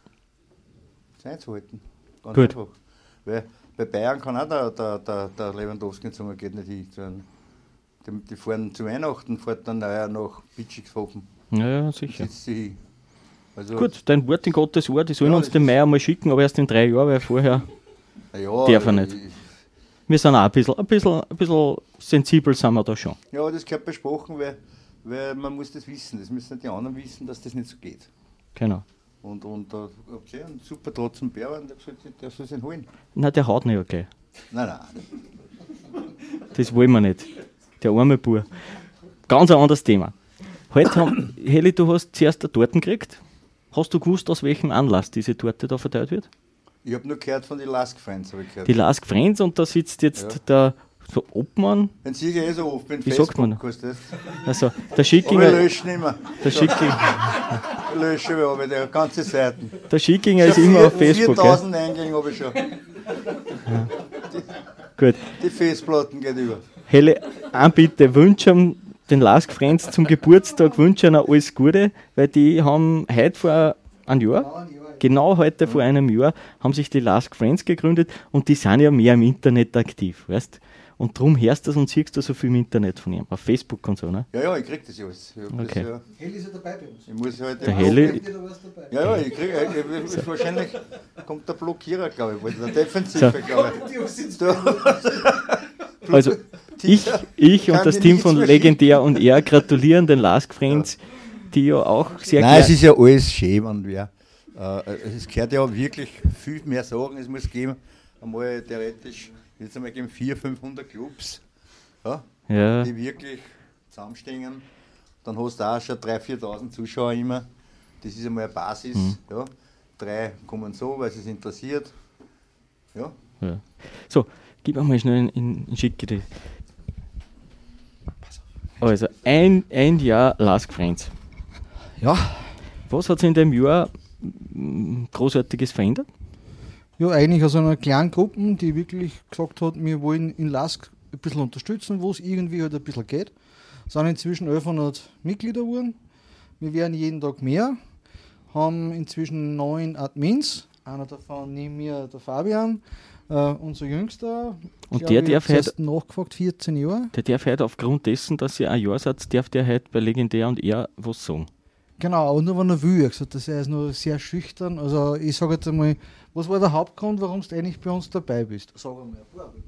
einzuhalten. Ganz
Gut.
einfach. Weil bei Bayern kann auch der, der, der, der Lewandowski sagen, geht nicht hin. sondern Die, die fahren zu Weihnachten, fährt dann neuer nach Bitschixhofen.
Ja, ja, sicher.
Sitzt sie hin. Also,
Gut, dein Wort in Gottes Ohr, die sollen
Ja,
uns
das
den
ist-
Mai einmal schicken, aber erst in drei Jahren, weil vorher,
ja,
darf er nicht.
ich-
wir sind auch ein bisschen, ein bisschen, ein bisschen sensibel sind wir da schon.
Ja, das gehört besprochen, weil, weil man muss das wissen. Das müssen die anderen wissen, dass das nicht so geht.
Genau.
Und, und da habt ihr einen super Trotzen Bärwein, der soll, sich- der soll sich holen.
Nein, der haut nicht ja gleich.
Nein, nein.
Das wollen wir nicht. Der arme Bub. Ganz ein anderes Thema. Heute haben, Heli, du hast zuerst eine Torten gekriegt. Hast du gewusst, aus welchem Anlass diese Torte da verteilt wird?
Ich habe nur gehört von den Lask-Fans. hab ich gehört.
Die Lask Friends und da sitzt jetzt
Ja.
der so Obmann,
Den sehe ich eh so oft, wenn
Wie sagt man?
Facebook kostet.
also der
Aber ich
Schickinger,
lösche nicht mehr.
der Schickinger,
Ich lösche aber die ganze Seiten.
der Schickinger ist immer auf Facebook. Gell?
viertausend Eingänge habe ich schon.
Gut.
Die Festplatten geht über.
Helle, Anbitte wünschen den Lask Friends zum Geburtstag, wünschen ihnen alles Gute, weil die haben heute vor einem Jahr, genau heute vor einem Jahr, haben sich die Lask Friends gegründet und die sind ja mehr im Internet aktiv, weißt? Und darum hörst du das und siehst du so viel im Internet von ihm, auf Facebook und so, ne?
Ja, ja, ich krieg das ja alles. Ich, hab
Okay.
das ja,
Heli ist ja dabei bei uns.
ich muss halt
Der Heli-
Habt ihr da was dabei?
Ja, ja, ich krieg, ich, ich, ich, wahrscheinlich kommt der Blockierer, glaube ich, bald, der Defensive,
So.
glaube
Die was sind
ich.
Also ich, ich und
Kann
das
mir
Team
nichts
von
mehr
Legendär und er gratulieren den Lask Friends, die ja auch sehr
Nein, es
gern-
ist ja alles schön und wer. Äh, es gehört ja wirklich viel mehr Sachen, es muss geben, einmal theoretisch, jetzt einmal geben vierhundert, fünfhundert Clubs, ja,
ja,
die wirklich zusammenstehen. Dann hast du auch schon dreitausend, viertausend Zuschauer immer. Das ist einmal eine Basis.
Mhm.
Ja. Drei kommen so, weil es interessiert. Ja.
ja. So, gib einmal schnell in, in, in Schicke die. Also, ein, ein Jahr Lask Friends.
Ja,
Was hat sich in dem Jahr mm, Großartiges verändert?
ja, eigentlich aus einer kleinen Gruppe, die wirklich gesagt hat, wir wollen in Lask ein bisschen unterstützen, wo es irgendwie halt ein bisschen geht. Es sind inzwischen elfhundert Mitglieder geworden. Wir werden jeden Tag mehr, haben inzwischen neun Admins. Einer davon neben mir, der Fabian, äh, unser Jüngster.
Und
Glaub
der
ich,
darf
hat erst
heute-
nachgefragt, vierzehn Jahre.
Der darf heute aufgrund dessen, dass ihr ein Jahr seid, darf der heute bei Legendär und er was sagen.
Genau, aber nur wenn er will. Er hat gesagt, dass er ist nur sehr schüchtern. Also ich sage jetzt einmal, was war der Hauptgrund, warum du eigentlich bei uns dabei bist? Sag einmal.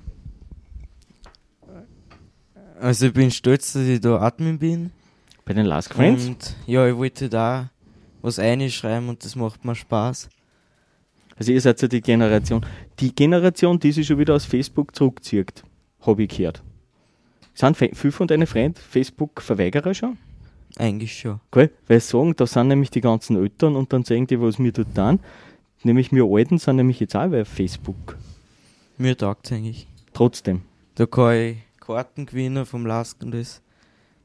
Also ich bin stolz, dass ich da Admin bin.
Bei den Lask Friends?
Und ja, ich wollte da was einschreiben und das macht mir Spaß.
Also ihr seid ja die Generation. Die Generation, die sich schon wieder aus Facebook zurückzieht, habe ich gehört. Sind fe- viele von deinen Freunden Facebook-Verweigerer schon?
Eigentlich schon.
Gell? Weil sie sagen, da sind nämlich die ganzen Eltern und dann sagen die, was wir dort tun. Nämlich wir Alten sind nämlich jetzt auch bei Facebook.
Mir taugt es eigentlich.
Trotzdem.
Da kann ich Karten gewinnen vom Lask und das.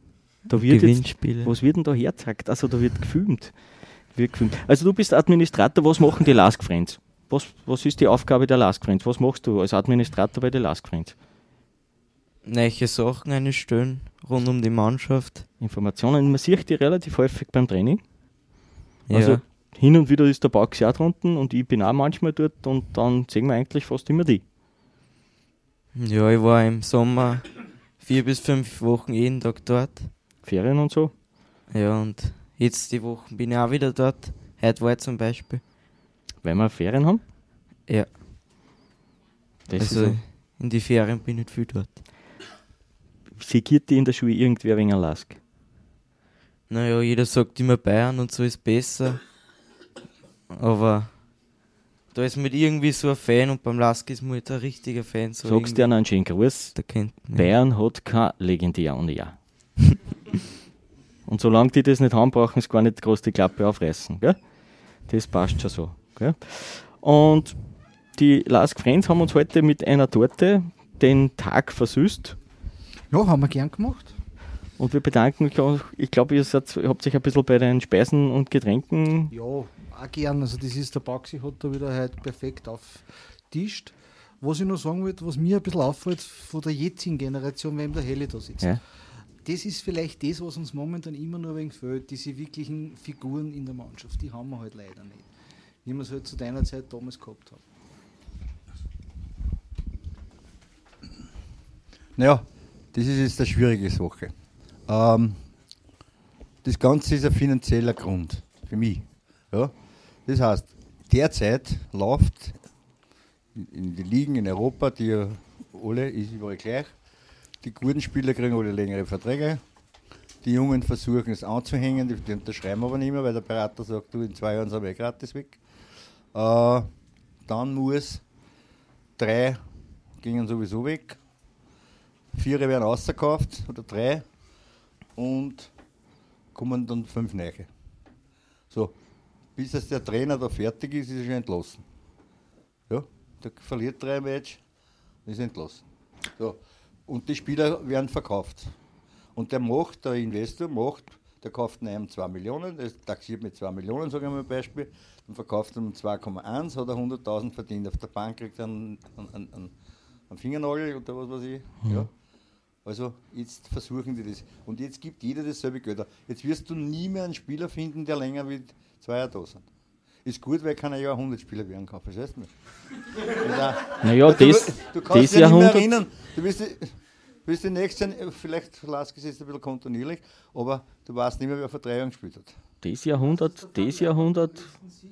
Da wird
Gewinnspiele.
Jetzt, was wird denn da hergezeigt? Also da wird gefilmt. wird gefilmt. Also du bist Administrator, was machen die Lask Friends? Was, was ist die Aufgabe der Lask Friends? Was machst du als Administrator bei den Lask Friends?
Neue Sachen einstellen rund um die Mannschaft.
Informationen, man sieht die relativ häufig beim Training.
Ja.
Also hin und wieder ist der Baxi auch drunten und ich bin auch manchmal dort und dann sehen wir eigentlich fast immer die.
Ja, ich war im Sommer vier bis fünf Wochen jeden Tag dort.
Ferien und so.
Ja, und jetzt die Wochen bin ich auch wieder dort. Heute war ich zum Beispiel.
Weil wir Ferien haben?
Ja.
Das
also
ist
in die Ferien bin ich nicht viel dort.
segiert die in der Schule irgendwer wegen Lask?
Naja, jeder sagt immer Bayern und so ist besser. Aber da ist mit irgendwie so ein Fan und beim Lask ist mir halt ein richtiger Fan. So
Sagst dir einen schönen Gruß.
Der kennt mich.
Bayern hat kein legendären Jahr. Und solange die das nicht haben, brauchen sie gar nicht groß die Klappe aufreißen. Gell? Das passt schon so. Gell? Und die Lask Friends haben uns heute mit einer Torte den Tag versüßt.
Ja, haben wir gern gemacht.
Und wir bedanken uns auch, ich glaube, ihr, seid, ihr habt sich ein bisschen bei den Speisen und Getränken.
Ja, auch gern. Also das ist der Baxi, hat da wieder halt perfekt auftischt. Was ich noch sagen wollte, was mir ein bisschen auffällt von der jetzigen Generation, wenn der Helle da sitzt.
Ja.
Das ist vielleicht das, was uns momentan immer nur ein wenig fehlt, diese wirklichen Figuren in der Mannschaft. Die haben wir halt leider nicht. Wie wir es halt zu deiner Zeit damals gehabt haben.
Naja, das ist jetzt eine schwierige Sache. Ähm, das Ganze ist ein finanzieller Grund für mich. Ja? Das heißt, derzeit läuft in die Ligen in Europa, die ja alle, ist überall gleich, die guten Spieler kriegen alle längere Verträge. Die Jungen versuchen es anzuhängen, die, die unterschreiben aber nicht mehr, weil der Berater sagt, du, in zwei Jahren sind wir gratis weg. Äh, dann muss drei gingen sowieso weg, vier werden ausverkauft oder drei und kommen dann fünf neue. So, bis es der Trainer da fertig ist, ist er schon entlassen. Ja, der verliert drei Matches, ist entlassen. So. Und die Spieler werden verkauft. Und der macht, der Investor macht, der kauft einem zwei Millionen, der taxiert mit zwei Millionen, sagen wir mal ein Beispiel, dann verkauft er um zwei Komma eins, hat er hunderttausend verdient. Auf der Bank kriegt er einen, einen, einen, einen Fingernagel oder was weiß ich. Mhm. Ja. Also jetzt versuchen die das. Und jetzt gibt jeder dasselbe Geld. Jetzt wirst du nie mehr einen Spieler finden, der länger wie zwei Jahre da sind. Ist gut, weil keiner ja hundert Spieler werden kann, verstehst du mich?
Naja,
du,
das,
du kannst
das
dich nicht mehr
Jahrhundert...
erinnern. Du wirst, wirst die nächste, vielleicht Lask ist jetzt ein bisschen kontinuierlich, aber du weißt nicht mehr, wer vor drei Jahren gespielt hat.
Das Jahrhundert, das Jahrhundert...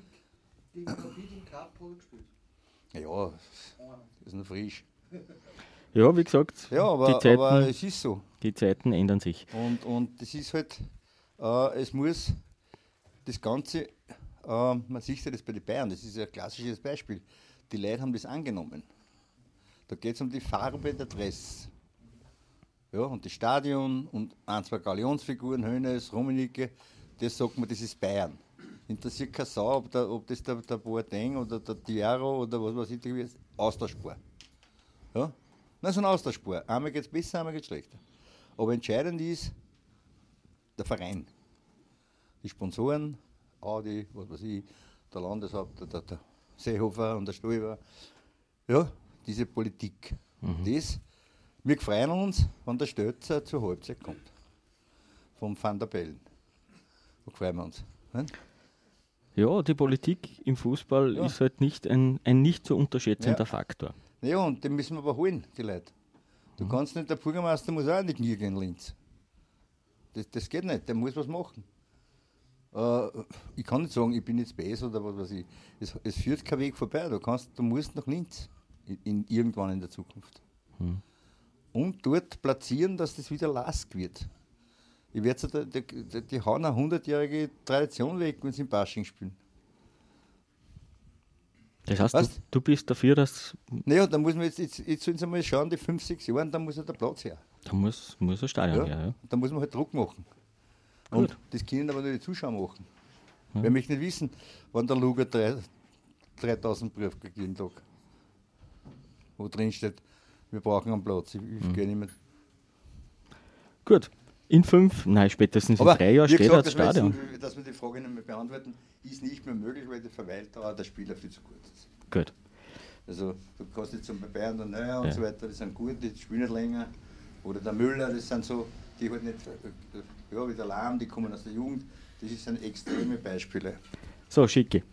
Ja, das ist noch frisch.
Ja, wie gesagt,
ja, aber,
die, Zeiten,
aber es ist so.
Die Zeiten ändern sich.
Und, und das ist halt, äh, es muss das Ganze, äh, man sieht ja das bei den Bayern, das ist ein klassisches Beispiel. Die Leute haben das angenommen. Da geht es um die Farbe der Dress. Ja, und das Stadion und ein, zwei Galionsfiguren, Hoeneß, Rummenigge, das sagt man, das ist Bayern. Interessiert keine Sau, ob, der, ob das der, der Boateng oder der Diarra oder was weiß ich, austauschbar. Ja? Nein, so ein austauschbar. Einmal geht es besser, einmal geht es schlechter. Aber entscheidend ist der Verein. Die Sponsoren, Audi, was weiß ich, der Landeshaupt, der, der, der Seehofer und der Stoiber. Ja, diese Politik. Mhm. Das, wir freuen uns, wenn der Stötzer zur Halbzeit kommt. Vom Van der Bellen. Da freuen wir uns. Ne?
Ja, die Politik im Fußball ja. ist halt nicht ein, ein nicht zu unterschätzender ja. Faktor.
Ja, und den müssen wir aber holen, die Leute. Du mhm. kannst nicht, der Bürgermeister muss auch in die Knie gehen in Linz. Das, das geht nicht, der muss was machen. Äh, ich kann nicht sagen, ich bin jetzt besser oder was weiß ich. Es, es führt kein Weg vorbei, du, kannst, du musst nach Linz, in, in, irgendwann in der Zukunft. Mhm. Und dort platzieren, dass das wieder Lask wird. Ich werde so, die, die, die hauen eine hundertjährige Tradition weg, wenn sie im Pasching spielen.
Das heißt, du, du bist dafür, dass...
Naja, da muss man jetzt, jetzt, jetzt sollen sie mal schauen, die fünf, sechs Jahre, dann muss ja der Platz her.
Da muss, muss ein Stadion
ja,
her, ja.
Da muss man halt Druck machen. Gut. Und das können aber nur die Zuschauer machen. Ja. Wir möchten nicht wissen, wann der Luger dreitausend Briefe kriegt jeden Tag. Wo drin steht, wir brauchen einen Platz. Ich, ich mhm. gehe nicht mehr.
Gut. In fünf, nein, spätestens in
Aber
drei Jahren
wie
steht
gesagt,
das
dass wir
Stadion.
jetzt- dass wir die Frage nicht mehr beantworten, ist nicht mehr möglich, weil die Verweildauer der Spieler viel zu kurz ist.
Gut.
Also du kannst jetzt zum Bayern und Neuer und
Ja.
so weiter, die sind gut, die spielen nicht länger. Oder der Müller, das sind so, die halt nicht, ja, wie der Lahm, die kommen aus der Jugend. Das sind extreme Beispiele.
So, Schicki.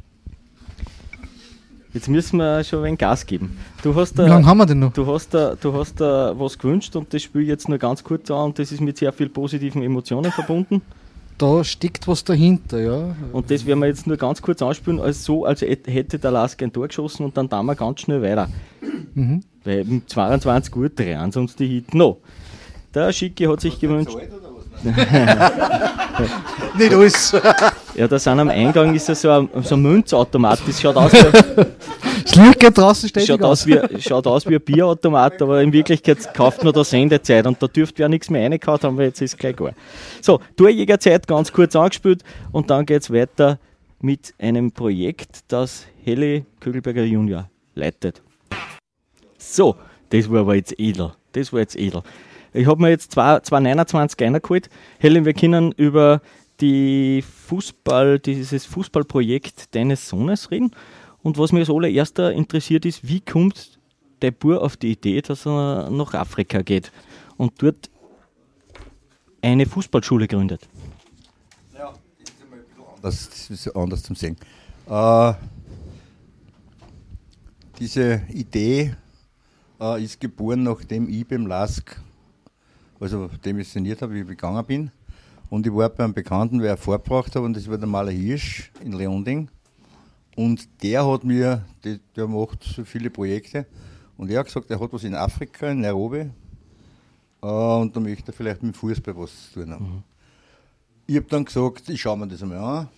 Jetzt müssen wir schon ein wenig Gas geben. Du hast
Wie lange
da,
haben wir denn noch?
du hast da, du hast da was gewünscht und das spiele ich jetzt nur ganz kurz an und das ist mit sehr viel positiven Emotionen verbunden.
Da steckt was dahinter, ja.
Und das werden wir jetzt nur ganz kurz anspielen, als so, als hätte der Lask ein Tor geschossen und dann tun wir ganz schnell weiter.
Mhm.
Weil um zweiundzwanzig Uhr drehen sie uns die Hit noch. Der Schicki hat sich gewünscht.
Zahlt oder was?
Nicht alles.
Ja, da sind am Eingang ist ja so ein, so ein Münzautomat. Das schaut aus wie,
Das Licht geht draußen ständig
schaut
aus.
aus wie, schaut aus wie ein Bierautomat, aber in Wirklichkeit kauft man da Sendezeit und da dürfte wer nichts mehr reingehauen haben, weil jetzt ist gleich gar. So, Torjägerzeit ganz kurz angespielt und dann geht es weiter mit einem Projekt, das Helle Kögelberger Junior leitet. So, das war aber jetzt edel. Das war jetzt edel. Ich habe mir jetzt zwei, zwei neunundzwanzig reingeholt. Helen, wir können über die Fußball, dieses Fußballprojekt deines Sohnes reden. Und was mich als allererster interessiert ist, wie kommt der Bub auf die Idee, dass er nach Afrika geht und dort eine Fußballschule gründet?
Ja, das ist einmal ein bisschen anders, das ist anders zum Sehen. Äh, diese Idee äh, ist geboren, nachdem ich beim Lask, also demissioniert habe, wie ich gegangen bin. Und ich war bei einem Bekannten, wer vorgebracht hat, und das war der Maler Hirsch in Leonding. Und der hat mir, der, der macht so viele Projekte, und er hat gesagt, er hat was in Afrika, in Nairobi, äh, und da möchte er vielleicht mit dem Fußball was zu tun haben. Mhm. Ich habe dann gesagt, ich schaue mir das einmal an,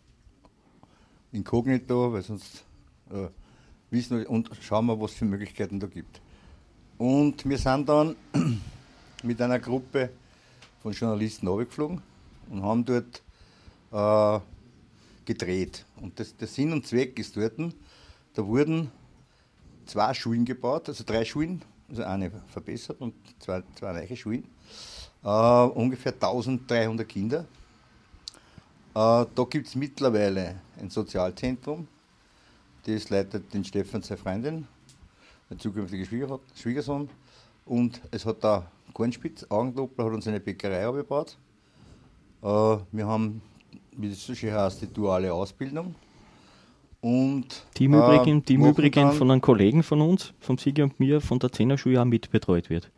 inkognito, weil sonst äh, wissen wir, und schauen wir, was für Möglichkeiten da gibt. Und wir sind dann mit einer Gruppe von Journalisten runtergeflogen und haben dort äh, gedreht. Und das, der Sinn und Zweck ist dort, da wurden zwei Schulen gebaut, also drei Schulen, also eine verbessert und zwei, zwei neue Schulen, äh, ungefähr eintausenddreihundert Kinder. Äh, da gibt es mittlerweile ein Sozialzentrum, das leitet den Stefan, seine Freundin, der zukünftige Schwieger, Schwiegersohn. Und es hat da Kornspitz, Augendoppler, hat uns eine Bäckerei gebaut. Äh, wir haben, wie das so schön heißt, die duale Ausbildung. Und,
die im Übrigen, die im
machen
Übrigen
dann-
von einem Kollegen von uns, vom Sigi und mir, von der Zehnerschule auch mitbetreut wird.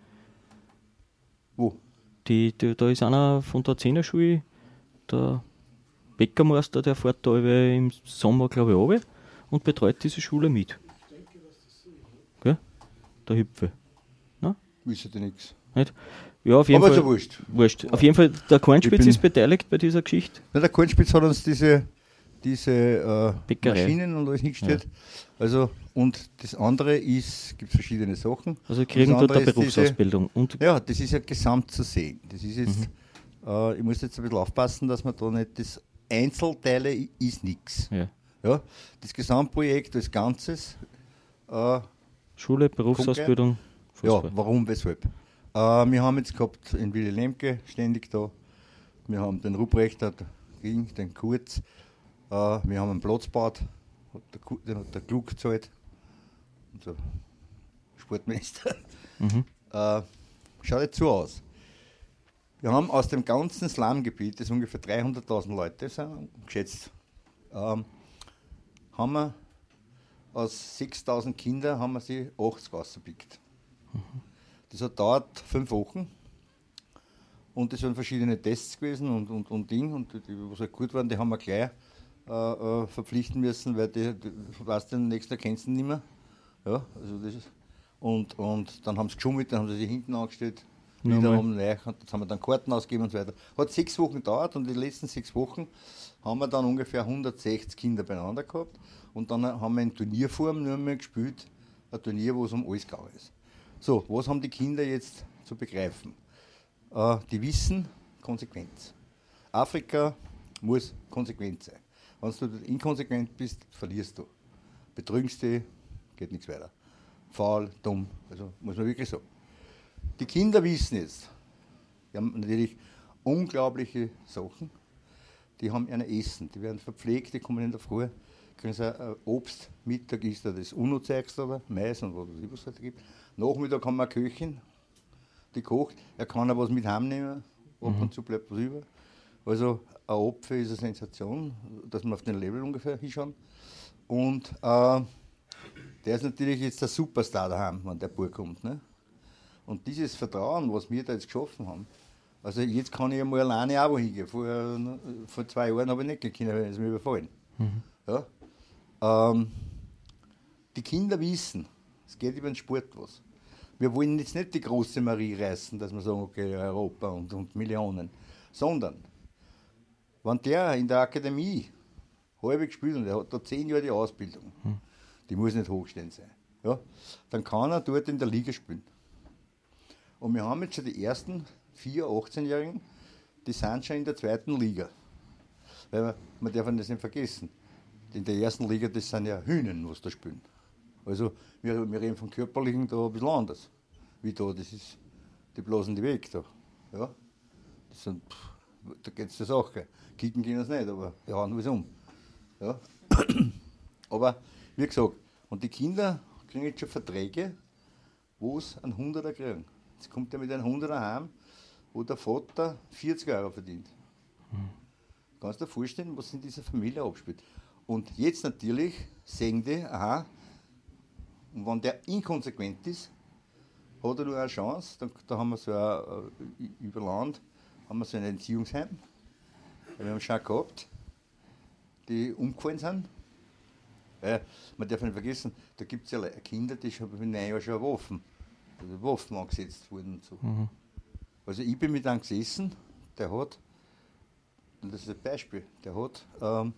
Wo?
Die, die, da ist einer von der Zehnerschule, der Bäckermeister, der fährt da über im Sommer, glaube ich, runter und betreut diese Schule mit. Gell? Der Hüpfe.
Wisst ihr nichts.
Nicht? Ja, auf jeden
Aber
Fall.
so wurscht.
Wurscht. Auf jeden Fall, der Kornspitz
Ich bin-
ist beteiligt bei dieser Geschichte.
Na, der Kornspitz hat uns diese, diese äh,
Bäckerei.
Maschinen und alles hingestellt. Also, und das andere ist, gibt verschiedene Sachen.
Also
Und
kriegen
das
dort eine
andere ist diese-
Berufsausbildung. Und
Ja, das ist ja gesamt zu sehen. Das ist jetzt, äh, ich muss jetzt ein bisschen aufpassen, dass man da nicht das Einzelteile i- ist nichts.
ja.
Ja, das Gesamtprojekt als Ganzes, äh,
Schule, Berufsausbildung, Fußball.
ja, warum, weshalb? Äh, wir haben jetzt gehabt in Willy Lemke ständig da, wir haben den Ruprechter, den, den Kurz, äh, wir haben einen Platz gebaut, hat der, Ku- den hat der Klug gezahlt, unser Sportminister.
Mhm.
Äh, schaut jetzt so aus. Wir haben aus dem ganzen Slumgebiet, das ungefähr dreihunderttausend Leute sind, geschätzt, ähm, haben wir aus sechstausend Kindern haben wir sie achtzig rausgepickt. Das hat dauert fünf Wochen und das waren verschiedene Tests gewesen und, und, und Ding und die, die was halt gut waren, die haben wir gleich äh, äh, verpflichten müssen, weil die, die weißt du, den nächsten kennst du nicht mehr. Ja, also das ist, und, und dann haben sie geschummelt, dann haben sie sich hinten angestellt,
Nochmal.
wiederum neu, und jetzt haben wir dann Karten ausgegeben und so weiter. Hat sechs Wochen gedauert und die letzten sechs Wochen haben wir dann ungefähr hundertsechzig Kinder beieinander gehabt und dann haben wir in Turnierform nur mehr gespielt, ein Turnier, wo es um alles gegangen ist. So, was haben die Kinder jetzt zu begreifen? Äh, die wissen Konsequenz. Afrika muss konsequent sein. Wenn du inkonsequent bist, verlierst du. Betrügst dich, geht nichts weiter. Faul, dumm, also muss man wirklich sagen. Die Kinder wissen jetzt, die haben natürlich unglaubliche Sachen. Die haben ein Essen, die werden verpflegt, die kommen in der Früh, kriegen sie ein Obst, Mittag ist da das Uno-Zeigste oder Mais und was es halt gibt. Nachmittag haben wir eine Köchin, die kocht, er kann auch was mit heimnehmen, ab mhm. und zu bleibt was über. Also ein Apfel ist eine Sensation, dass wir auf den Level ungefähr hinschauen. Und äh, der ist natürlich jetzt der Superstar daheim, wenn der Bub kommt. Ne? Und dieses Vertrauen, was wir da jetzt geschaffen haben, also jetzt kann ich einmal alleine auch wo hingehen. Vor, vor zwei Jahren habe ich nicht gekannt, weil sie mich überfallen. Mhm. Ja? Ähm, die Kinder wissen, es geht über den Sport was. Wir wollen jetzt nicht die große Marie reißen, dass wir sagen, okay, Europa und, und Millionen, sondern wenn der in der Akademie halbe gespielt und der hat da zehn Jahre die Ausbildung, hm. die muss nicht hochstehend sein, ja, dann kann er dort in der Liga spielen. Und wir haben jetzt schon die ersten vier achtzehnjährigen, die sind schon in der zweiten Liga. Weil man, man darf das nicht vergessen. In der ersten Liga, das sind ja Hühnen, was da spielen. Also wir, wir reden vom Körperlichen da ein bisschen anders. Wie da, das ist, die blasen die weg da. Ja? Das sind, pff, da geht es zur Sache. Kicken gehen das nicht, aber die hauen was um. Ja? Aber wie gesagt, und die Kinder kriegen jetzt schon Verträge, wo sie einen Hunderter kriegen. Jetzt kommt er mit einem Hunderter heim, wo der Vater vierzig Euro verdient. Mhm. Kannst du dir vorstellen, was in dieser Familie abspielt? Und jetzt natürlich sehen die, aha, und wenn der inkonsequent ist, hat er nur eine Chance. Da, da haben wir so ein, über Land haben wir so ein Entziehungsheim. Wir haben schon gehabt, die umgefallen sind. Weil, man darf nicht vergessen, da gibt es ja Kinder, die schon mit neun Jahren schon Waffen, also Waffen angesetzt wurden. Und so. Mhm. Also ich bin mit einem gesessen, der hat, und das ist ein Beispiel, der hat ähm,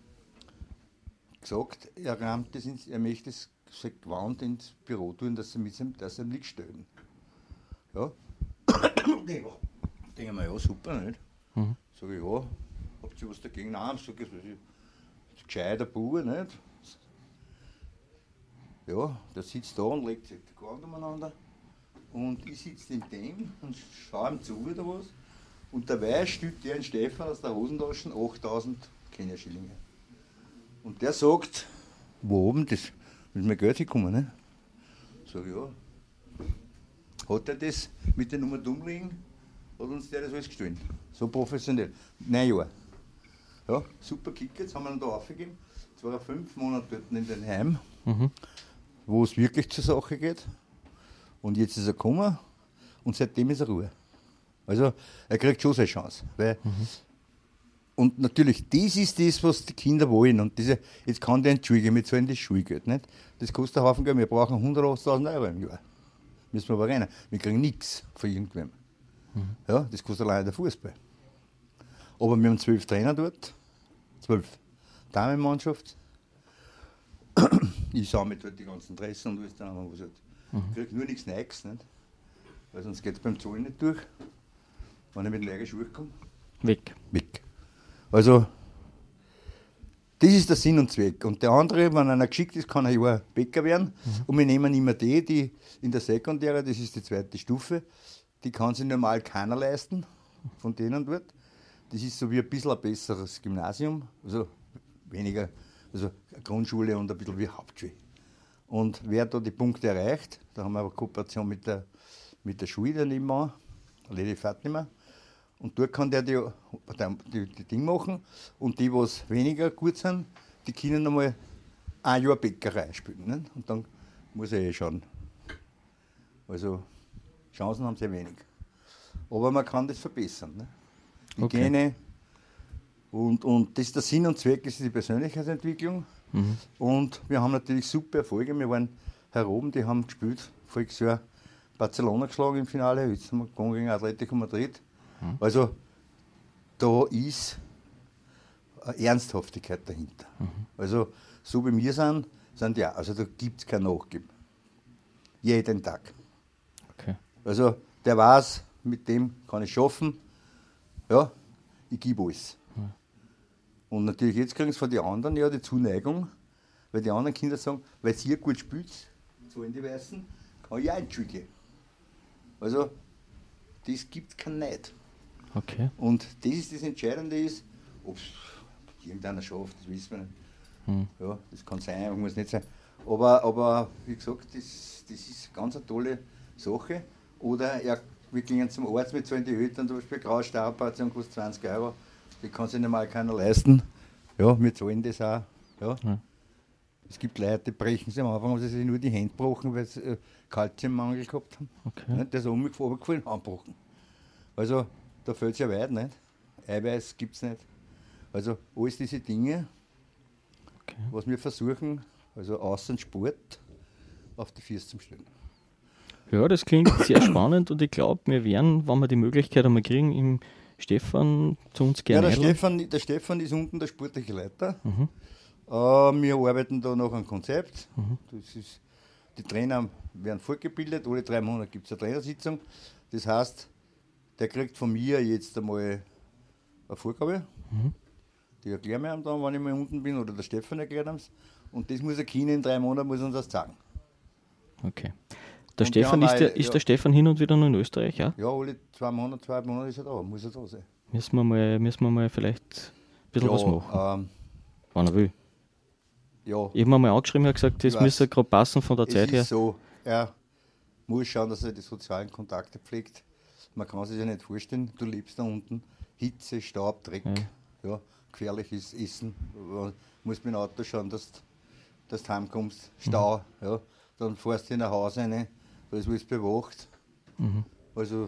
gesagt, er, rammt das ins, er möchte das Gewand ins Büro tun, dass sie mit seinem, dass sie nicht stellen. Ja. Denken wir, ja, super, nicht? Mhm. Sag ich, ja, habt ihr was dagegen? Nein, sag ich, das ist gescheiter Bub, nicht? Ja, der sitzt da und legt sich die Gewand umeinander. Und ich sitze in dem und schaue ihm zu wieder was. Und dabei stülpt der in Stefan aus der Hosentasche achttausend Kenia-Schillinge. Und der sagt, wo oben, das ist mir Geld gekommen, ne? Sag ich, ja. Hat er das mit der Nummer dumm liegen, hat uns der das alles gestohlen. So professionell. Neun Jahre. Ja, super Kicker, jetzt haben wir ihn da aufgegeben. Jetzt war er fünf Monate dort in den Heim, mhm. wo es wirklich zur Sache geht. Und jetzt ist er gekommen und seitdem ist er Ruhe. Also er kriegt schon seine Chance. Weil mhm. Und natürlich, das ist das, was die Kinder wollen. Und diese, jetzt kann der entschuldigen, wir zahlen das Schulgeld. Nicht? Das kostet einen Haufen Geld, wir brauchen hundertachtzigtausend Euro im Jahr. Müssen wir aber rein. Wir kriegen nichts von irgendwem. Mhm. Ja, das kostet allein der Fußball. Aber wir haben zwölf Trainer dort, zwölf Damenmannschaft. Ich sammle dort die ganzen Dressen und alles dann, was halt. Mhm. Ich kriege nur nichts Neues, nicht? Weil sonst geht es beim Zahlen nicht durch. Wenn ich mit leeren Schuhen komme.
Weg.
Weg. Also, das ist der Sinn und Zweck. Und der andere, wenn einer geschickt ist, kann er ja Bäcker werden. Mhm. Und wir nehmen immer die, die in der Sekundäre, das ist die zweite Stufe, die kann sich normal keiner leisten, von denen dort. Das ist so wie ein bisschen ein besseres Gymnasium, also weniger, also eine Grundschule und ein bisschen wie Hauptschule. Und wer da die Punkte erreicht, da haben wir eine Kooperation mit der, mit der Schule daneben an, Lady Fatima. Und dort kann der die, die, die Dinge machen. Und die, was weniger gut sind, die können einmal ein Jahr Bäckerei spielen. Nicht? Und dann muss er eh schauen. Also Chancen haben sie wenig. Aber man kann das verbessern. Ne? Hygiene. Okay. Und, und das ist der Sinn und Zweck, das ist die Persönlichkeitsentwicklung. Mhm. Und wir haben natürlich super Erfolge. Wir waren heroben, die haben gespielt, voriges Jahr Barcelona geschlagen im Finale. Jetzt sind wir gegangen gegen Atletico Madrid. Mhm. Also da ist eine Ernsthaftigkeit dahinter. Mhm. Also so wie wir sind, sind ja, also da gibt es kein Nachgeben. Jeden Tag.
Okay.
Also der weiß, mit dem kann ich schaffen, ja, ich gebe alles. Mhm. Und natürlich jetzt kriegen es von den anderen ja die Zuneigung, weil die anderen Kinder sagen, weil ihr gut spielt, so in die Weißen, kann ich auch entschuldigen. Also das gibt es kein Neid.
Okay.
Und das ist das Entscheidende, ist, ob es irgendeiner schafft, das wissen wir nicht. Hm. Ja, das kann sein, muss nicht sein. Aber, aber wie gesagt, das, das ist ganz eine tolle Sache. Oder ja, wir gehen zum Arzt, wir zahlen die Eltern, zum Beispiel graue Stauoperation kostet zwanzig Euro. Die kann sich nicht mal keiner leisten. Ja, wir zahlen das auch. Ja. Ja. Es gibt Leute, die brechen sich am Anfang, haben sie sich nur die Hände gebrochen, weil sie äh, Kalziummangel gehabt haben. Okay. Ja, der ist runtergefallen, angebrochen. Also, da fällt es ja weit, nicht? Eiweiß gibt es nicht. Also, alles diese Dinge, okay. was wir versuchen, also außen Sport, auf die Füße zu stellen.
Ja, das klingt sehr spannend und ich glaube, wir werden, wenn wir die Möglichkeit einmal kriegen, im Stefan zu uns gerne.
Ja, der Stefan, der Stefan ist unten der sportliche Leiter. Mhm. Uh, wir arbeiten da noch ein Konzept. Mhm. Das ist, die Trainer werden fortgebildet, alle drei Monate gibt es eine Trainersitzung. Das heißt, der kriegt von mir jetzt einmal eine Vorgabe. Mhm. Die erklären wir ihm dann, wenn ich mal unten bin, oder der Stefan erklärt uns. Und das muss er können, in drei Monaten muss er uns das sagen.
Okay. Der Stefan ist, der, ist ja, der Stefan hin und wieder noch in Österreich, ja?
Ja, alle zwei Monate, zwei Monate ist er da, muss er da sein.
Müssen wir mal, müssen wir mal vielleicht ein bisschen ja, was machen, ähm, wenn er will. Ja. Ich habe mir mal angeschrieben und gesagt, das müsste gerade passen von der
es
Zeit
ist
her.
So, er muss schauen, dass er die sozialen Kontakte pflegt. Man kann sich ja nicht vorstellen, du lebst da unten, Hitze, Staub, Dreck, ja. Ja, gefährliches Essen. Du musst mit dem Auto schauen, dass, dass du heimkommst, Stau, mhm. ja. Dann fährst du in ein Haus rein, da ist alles bewacht. Mhm. Also,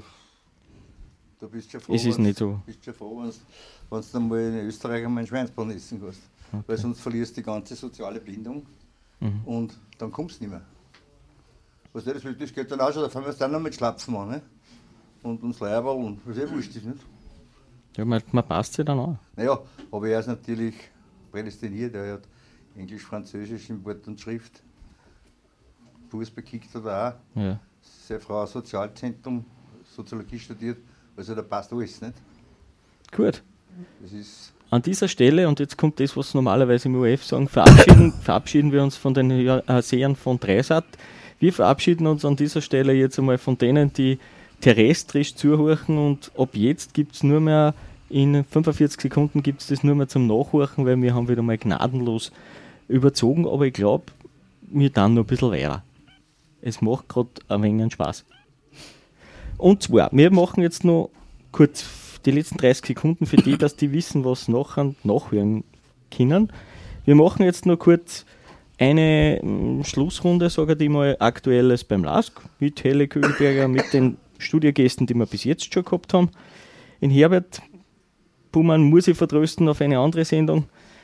da bist du schon froh,
es ist nicht so.
Bist schon froh, wenn du dann mal in Österreich einmal einen Schweinsbraten essen kannst. Okay. Weil sonst verlierst du die ganze soziale Bindung mhm. und dann kommst du nicht mehr. Was das, das geht dann auch schon, da fangen wir dann noch mit Schlapfen an. Ne? Und uns Leiberl und was eh wurscht ist, nicht?
Ja, man, man passt sich dann an.
Naja, aber er ist natürlich prädestiniert, er hat Englisch, Französisch in Wort und Schrift. Fußball kickt er da auch. Ja. Seine Frau hat Sozialzentrum, Soziologie studiert, also da passt alles, nicht?
Gut.
Das ist
An dieser Stelle, und jetzt kommt das, was normalerweise im O R F sagen, verabschieden, verabschieden wir uns von den äh, Sehern von Dreisat. Wir verabschieden uns an dieser Stelle jetzt einmal von denen, die terrestrisch zuhören, und ab jetzt gibt es nur mehr, in fünfundvierzig Sekunden gibt es das nur mehr zum Nachhorchen, weil wir haben wieder mal gnadenlos überzogen, aber ich glaube, wir dann noch ein bisschen weiter. Es macht gerade ein wenig Spaß. Und zwar, wir machen jetzt noch kurz die letzten dreißig Sekunden für die, dass die wissen, was nachher nachhören können. Wir machen jetzt noch kurz eine m, Schlussrunde, sage ich mal, Aktuelles beim Lask mit Helle Kögelberger, mit den Studiogästen, die wir bis jetzt schon gehabt haben. In Herbert Buhmann muss ich vertrösten auf eine andere Sendung.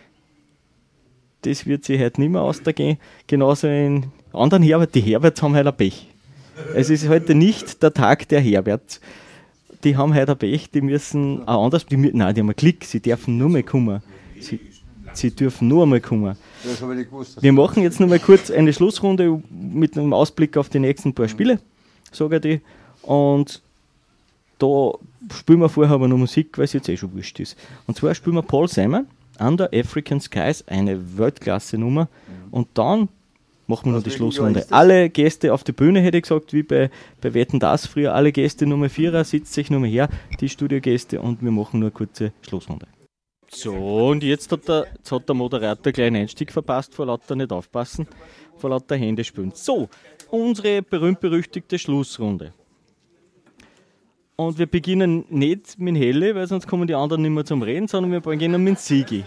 Das wird sich heute nicht mehr ausgehen. Genauso in anderen Herbert. Die Herberts haben heute ein Pech. Es ist heute nicht der Tag der Herberts. Die haben heute ein Pech, die müssen auch anders, die, nein, die haben einen Klick, sie dürfen nur mal kommen. Sie, sie dürfen nur einmal kommen.
Das habe ich nicht gewusst.
Wir machen jetzt noch mal kurz eine Schlussrunde mit einem Ausblick auf die nächsten paar Spiele, sage ich dir. Und da spielen wir vorher aber noch Musik, weil es jetzt eh schon wurscht ist. Und zwar spielen wir Paul Simon, Under African Skies, eine Weltklasse-Nummer. Und dann machen wir noch die Schlussrunde. Alle Gäste auf der Bühne, hätte ich gesagt, wie bei, bei Wetten das früher. Alle Gäste Nummer vier, sitzt sich Nummer her, die Studiogäste, und wir machen nur eine kurze Schlussrunde. So, und jetzt hat der, jetzt hat der Moderator gleich einen Einstieg verpasst, vor lauter nicht aufpassen, vor lauter Hände spielen. So, unsere berühmt-berüchtigte Schlussrunde. Und wir beginnen nicht mit Helle, weil sonst kommen die anderen nicht mehr zum Reden, sondern wir beginnen mit Sigi.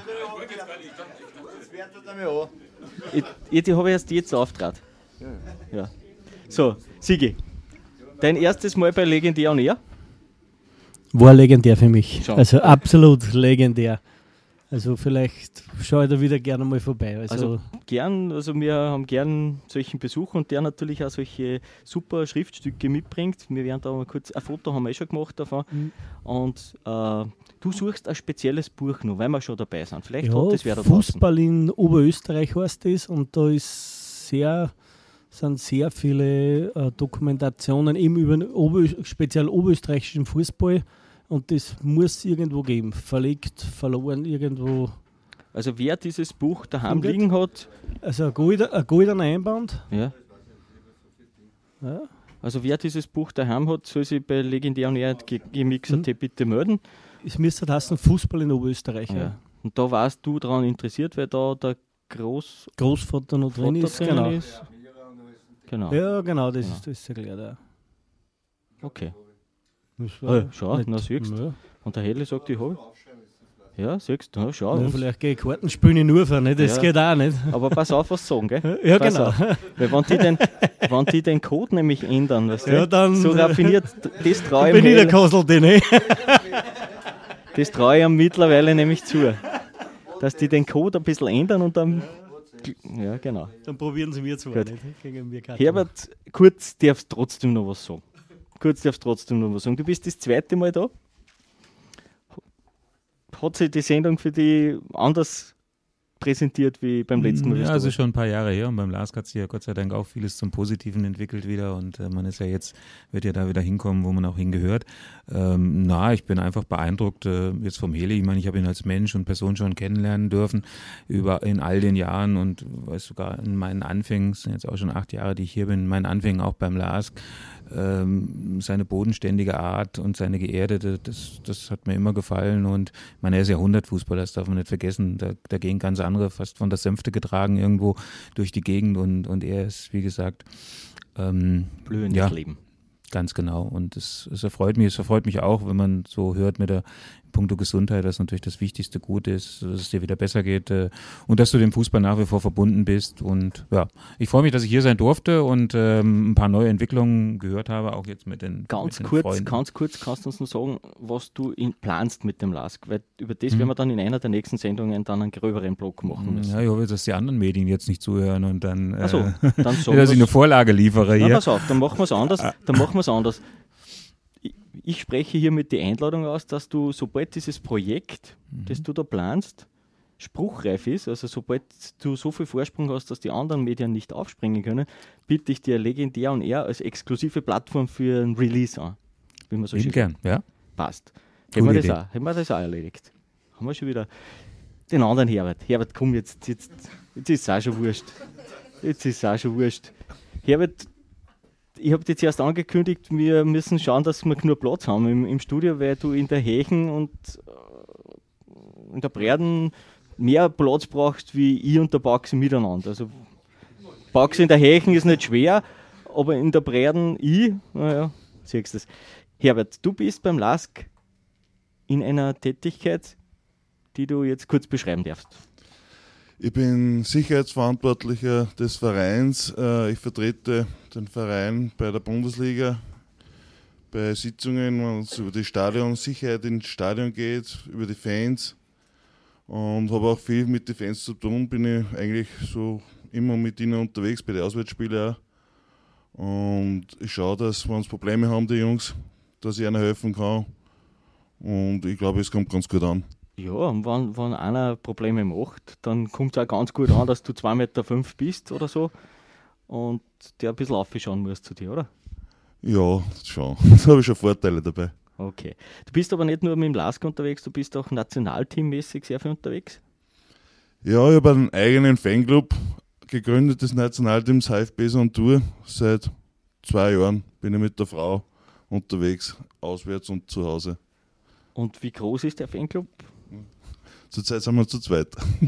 Ich, ich, ich habe erst jetzt auftrat. Ja. So, Sigi, dein erstes Mal bei Legendär on Air?
War legendär für mich.
Schau.
Also absolut legendär. Also vielleicht schaue ich da wieder gerne mal vorbei. Also,
also gern, also wir haben gern solchen Besuch, und der natürlich auch solche super Schriftstücke mitbringt. Wir werden da mal kurz, ein Foto haben wir eh schon gemacht davon. Mhm. Und äh, du suchst ein spezielles Buch noch, weil wir schon dabei sind. Vielleicht
ja,
hat das wer da
Fußball draußen. In Oberösterreich heißt das, und da ist sehr, sind sehr viele äh, Dokumentationen eben über den Ober, speziell oberösterreichischen Fußball. Und das muss es irgendwo geben. Verlegt, verloren, irgendwo.
Also wer dieses Buch daheim Umgeht. liegen hat.
Also ein goldener, ein goldener Einband.
Ja.
Ja.
Also wer dieses Buch daheim hat, soll sich bei Legendär und R G Mix Punkt A T mhm. bitte melden.
Es müsste heißen Fußball in Oberösterreich.
Ja. Ja. Und da warst du daran interessiert, weil da der Groß
Großvater noch drin ist.
Drin
genau.
ist. Genau.
Ja, genau, das
genau.
ist das ist erklärt. Ja.
Okay. Oh, schau, na siehst du. Ja. Und der Helle sagt, ich habe. Ja, siehst du, ja, schau.
Ja, vielleicht gehe ich Karten spielen in Ufer, ne? Das ja. geht auch nicht.
Aber pass auf, was sie sagen, gell?
Ja,
pass
genau.
Auf. Weil wenn die, den, wenn die den Code nämlich ändern, weißt du,
ja, dann,
so raffiniert, das traue ich
bin ich der Kasselte, ne?
Das traue ich ihm mittlerweile nämlich zu. Dass die den Code ein bisschen ändern und dann. Ja, genau.
Dann probieren sie mir zwar nicht. Gegen mir
Herbert, kurz darfst du trotzdem noch was sagen. Kurz darfst du trotzdem noch was sagen. Du bist das zweite Mal da. Hat sich die Sendung für dich anders präsentiert wie beim letzten Mal?
Ja, also schon ein paar Jahre her und beim Lars hat sich ja Gott sei Dank auch vieles zum Positiven entwickelt wieder und äh, man ist ja jetzt, wird ja da wieder hinkommen, wo man auch hingehört. Ähm, na, ich bin einfach beeindruckt äh, jetzt vom Heli. Ich meine, ich habe ihn als Mensch und Person schon kennenlernen dürfen über in all den Jahren und weiß sogar in meinen Anfängen, es sind jetzt auch schon acht Jahre, die ich hier bin, in meinen Anfängen auch beim Lars. Ähm, seine bodenständige Art und seine geerdete, das, das hat mir immer gefallen und ich meine, er ist Jahrhundertfußballer, das darf man nicht vergessen, da, da gehen ganz andere fast von der Sänfte getragen irgendwo durch die Gegend und, und er ist, wie gesagt, ähm,
blühendes
ja,
Leben.
Ganz genau und es, es erfreut mich, es erfreut mich auch, wenn man so hört mit der Punkto Gesundheit, dass natürlich das wichtigste Gut ist, dass es dir wieder besser geht äh, und dass du dem Fußball nach wie vor verbunden bist und ja, ich freue mich, dass ich hier sein durfte und ähm, ein paar neue Entwicklungen gehört habe, auch jetzt mit den
Ganz
mit den
kurz,
Freunden.
ganz kurz kannst du uns noch sagen, was du in, planst mit dem Lask, weil über das
Mhm.
werden wir dann in einer der nächsten Sendungen dann einen gröberen Block machen müssen.
Ja, ich hoffe, dass die anderen Medien jetzt nicht zuhören und dann,
Ach so,
äh,
dann sagen
dass ich eine
wir's.
Vorlage liefere
Na,
hier.
pass auf, dann machen wir es anders. Dann machen wir es anders. Ich, ich spreche hiermit die Einladung aus, dass du, sobald dieses Projekt, mhm. das du da planst, spruchreif ist, also sobald du so viel Vorsprung hast, dass die anderen Medien nicht aufspringen können, biete ich dir Legendär und R als exklusive Plattform für ein Release an. Wie man so schön
gern, ja.
Passt. Hätten wir, das
Idee.
auch, hätten wir das auch erledigt. Haben wir schon wieder den anderen Herbert. Herbert, komm jetzt, jetzt, jetzt ist es auch schon wurscht. Jetzt ist es auch schon wurscht. Herbert, ich habe dir zuerst angekündigt, wir müssen schauen, dass wir genug Platz haben im, im Studio, weil du in der Hechen und äh, in der Breden mehr Platz brauchst, wie ich und der Baxi miteinander. Also Baxi in der Hechen ist nicht schwer, aber in der Breden ich, naja, siehst du das. Herbert, du bist beim Lask in einer Tätigkeit, die du jetzt kurz beschreiben darfst.
Ich bin Sicherheitsverantwortlicher des Vereins. Ich vertrete den Verein bei der Bundesliga, bei Sitzungen, wenn es über die Stadionsicherheit ins Stadion geht, über die Fans und habe auch viel mit den Fans zu tun. Bin ich eigentlich so immer mit ihnen unterwegs, bei den Auswärtsspielen auch. Und ich schaue, dass, wenn sie Probleme haben, die Jungs, dass ich ihnen helfen kann. Und ich glaube, es kommt ganz gut an.
Ja, und wenn, wenn einer Probleme macht, dann kommt es auch ganz gut an, dass du zwei Meter fünf bist oder so und der ein bisschen aufschauen muss zu dir, oder?
Ja, schon. Da habe ich schon Vorteile dabei.
Okay. Du bist aber nicht nur mit dem Lask unterwegs, du bist auch nationalteammäßig sehr viel unterwegs?
Ja, ich habe einen eigenen Fanclub gegründet, des Nationalteams H F B Tour. Seit zwei Jahren bin ich mit der Frau unterwegs, auswärts und zu Hause.
Und wie groß ist der Fanclub?
Zurzeit sind wir zu zweit.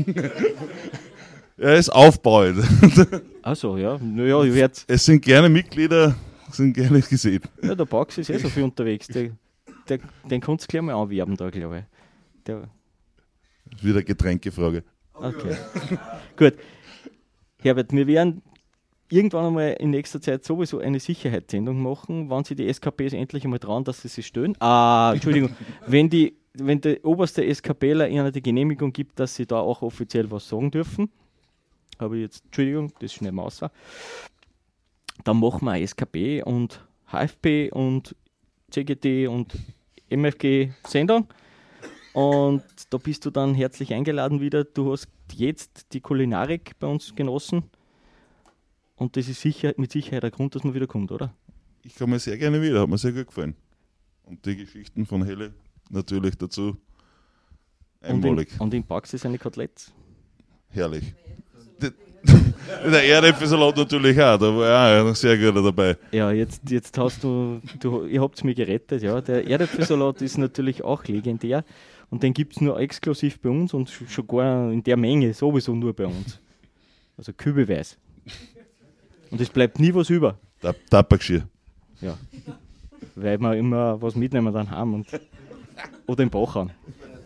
Er ist aufbauend.
Achso, ja. Naja, ich werde.
Es sind gerne Mitglieder, sind gerne gesehen.
Ja, der Bax ist eh so viel unterwegs. Der, der, den kannst du gleich mal anwerben, da, glaube ich. Der,
Wieder Getränkefrage.
Okay. Gut. Herbert, wir werden irgendwann einmal in nächster Zeit sowieso eine Sicherheitssendung machen, wann sie die S K Ps endlich einmal trauen, dass sie sich stellen. Ah, Entschuldigung, wenn, die, wenn der oberste SKPler ihnen die Genehmigung gibt, dass sie da auch offiziell was sagen dürfen, habe ich jetzt, Entschuldigung, das schneiden wir raus, dann machen wir S K P und H F P und C G T und M F G-Sendung. Und da bist du dann herzlich eingeladen wieder. Du hast jetzt die Kulinarik bei uns genossen. Und das ist sicher, mit Sicherheit der Grund, dass man wieder kommt, oder?
Ich komme sehr gerne wieder, hat mir sehr gut gefallen. Und die Geschichten von Helle natürlich dazu einmalig.
Und in, und in Bax ist eine Kotelett.
Herrlich. Der Erdäpfelsalat natürlich auch, da war ja auch noch sehr guter dabei.
Ja, jetzt, jetzt hast du, du, ihr habt mich gerettet, ja. Der Erdäpfelsalat ist natürlich auch legendär und den gibt es nur exklusiv bei uns und schon gar in der Menge sowieso nur bei uns. Also kübelweise. Und es bleibt nie was über.
Tabakgeschirr.
Ja. Weil wir immer was mitnehmen dann haben und oder im Bach haben.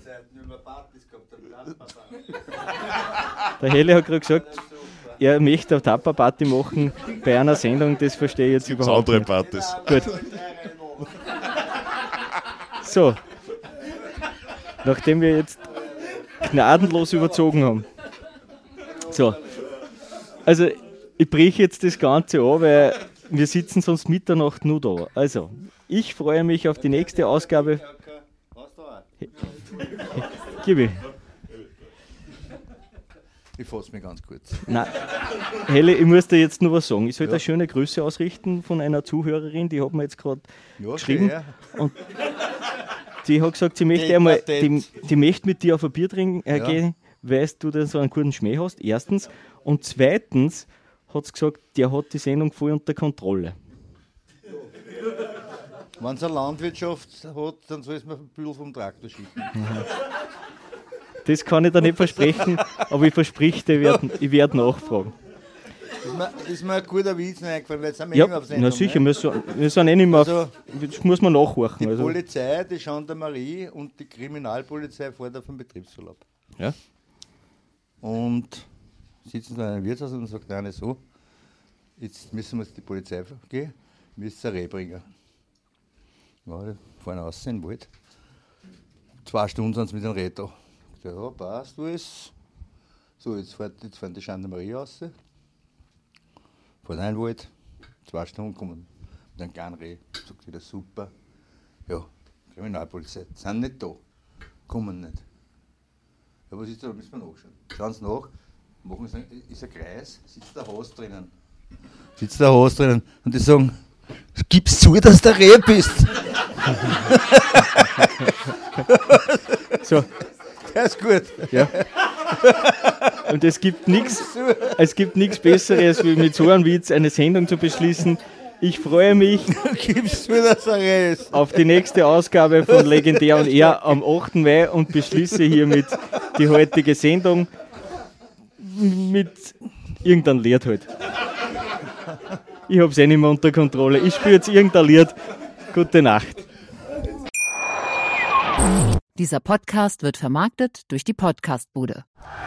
Der Helle hat gerade gesagt, er möchte eine Tapa-Party machen bei einer Sendung, das verstehe ich jetzt
Gibt's
überhaupt
andere
nicht.
Partys.
Gut. So. Nachdem wir jetzt gnadenlos überzogen haben. So. Also, ich breche jetzt das Ganze an, weil wir sitzen sonst Mitternacht nur da. Also, ich freue mich auf die nächste Ausgabe. Gib ich.
Ich fasse mich ganz kurz.
Nein, Helle, ich muss dir jetzt nur was sagen. Ich soll
Ja.
dir schöne Grüße ausrichten von einer Zuhörerin, die hat mir jetzt gerade
Ja,
geschrieben.
sehr.
Und die hat gesagt, sie möchte,
Die
einmal,
Quartett.
die, die möchte mit dir auf ein Bier trinken äh,
Ja.
gehen, weil du dann so einen guten Schmäh hast, erstens. Und zweitens hat sie gesagt, der hat die Sendung voll unter Kontrolle.
Wenn es eine Landwirtschaft hat, dann soll es mir ein bisschen vom Traktor schicken.
Das kann ich dir nicht versprechen, aber ich verspreche dir, ich werde ich werd nachfragen.
Ist mir, ist mir ein guter Witz eingefallen, weil jetzt sind wir
Ja,
immer auf Sendung.
na sicher,
ne?
wir, so, wir sind eh nicht mehr auf,
Also,
das muss man nachhorchen.
Die
Also.
Polizei, die Gendarmerie und die Kriminalpolizei fahren auf den Betriebsurlaub.
Ja?
Und sitzen da in einem Wirtshaus und sagt einer so, jetzt müssen wir die Polizei gehen, müssen ein Reh bringen. Ja, die fahren raus in den Wald. Zwei Stunden sind sie mit dem Reh da. Ja, passt alles. So, jetzt fährt, jetzt fahren die Gendarmerie raus. Fahren in den Wald. Zwei Stunden kommen mit einem kleinen Reh. Sagt wieder super. Ja, Kriminalpolizei, sind nicht da. Kommen nicht. Ja, was ist da? Da müssen wir nachschauen. Schauen Sie nach, machen Sie, ist ein Kreis, sitzt der Haus drinnen. Sitzt der Haus drinnen und die sagen, gib's zu, dass du Reh bist.
So,
Der ist gut.
ja. Und es gibt nichts es gibt nichts Besseres, wie mit so einem Witz eine Sendung zu beschließen. Ich freue mich
Gib's zu, dass er Reh ist.
auf die nächste Ausgabe von Legendär und Er am achten Mai und beschließe hiermit die heutige Sendung mit irgendeinem Lied halt. Ich hab's eh nicht mehr unter Kontrolle. Ich spiele jetzt irgendein Lied. Gute Nacht.
Dieser Podcast wird vermarktet durch die Podcastbude.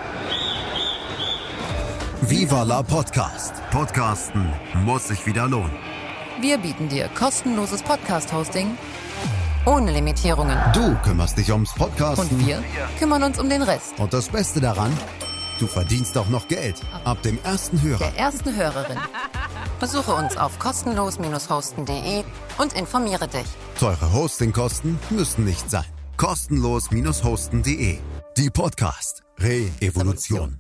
Viva la Podcast. Podcasten muss sich wieder lohnen.
Wir bieten dir kostenloses Podcast-Hosting ohne Limitierungen.
Du kümmerst dich ums Podcasten.
Und wir kümmern uns um den Rest.
Und das Beste daran, du verdienst auch noch Geld. Ab dem ersten Hörer.
Der ersten Hörerin. Besuche uns auf kostenlos hosten punkt de und informiere dich.
Teure Hostingkosten müssen nicht sein. kostenlos hosten punkt de. Die Podcast Re-Evolution.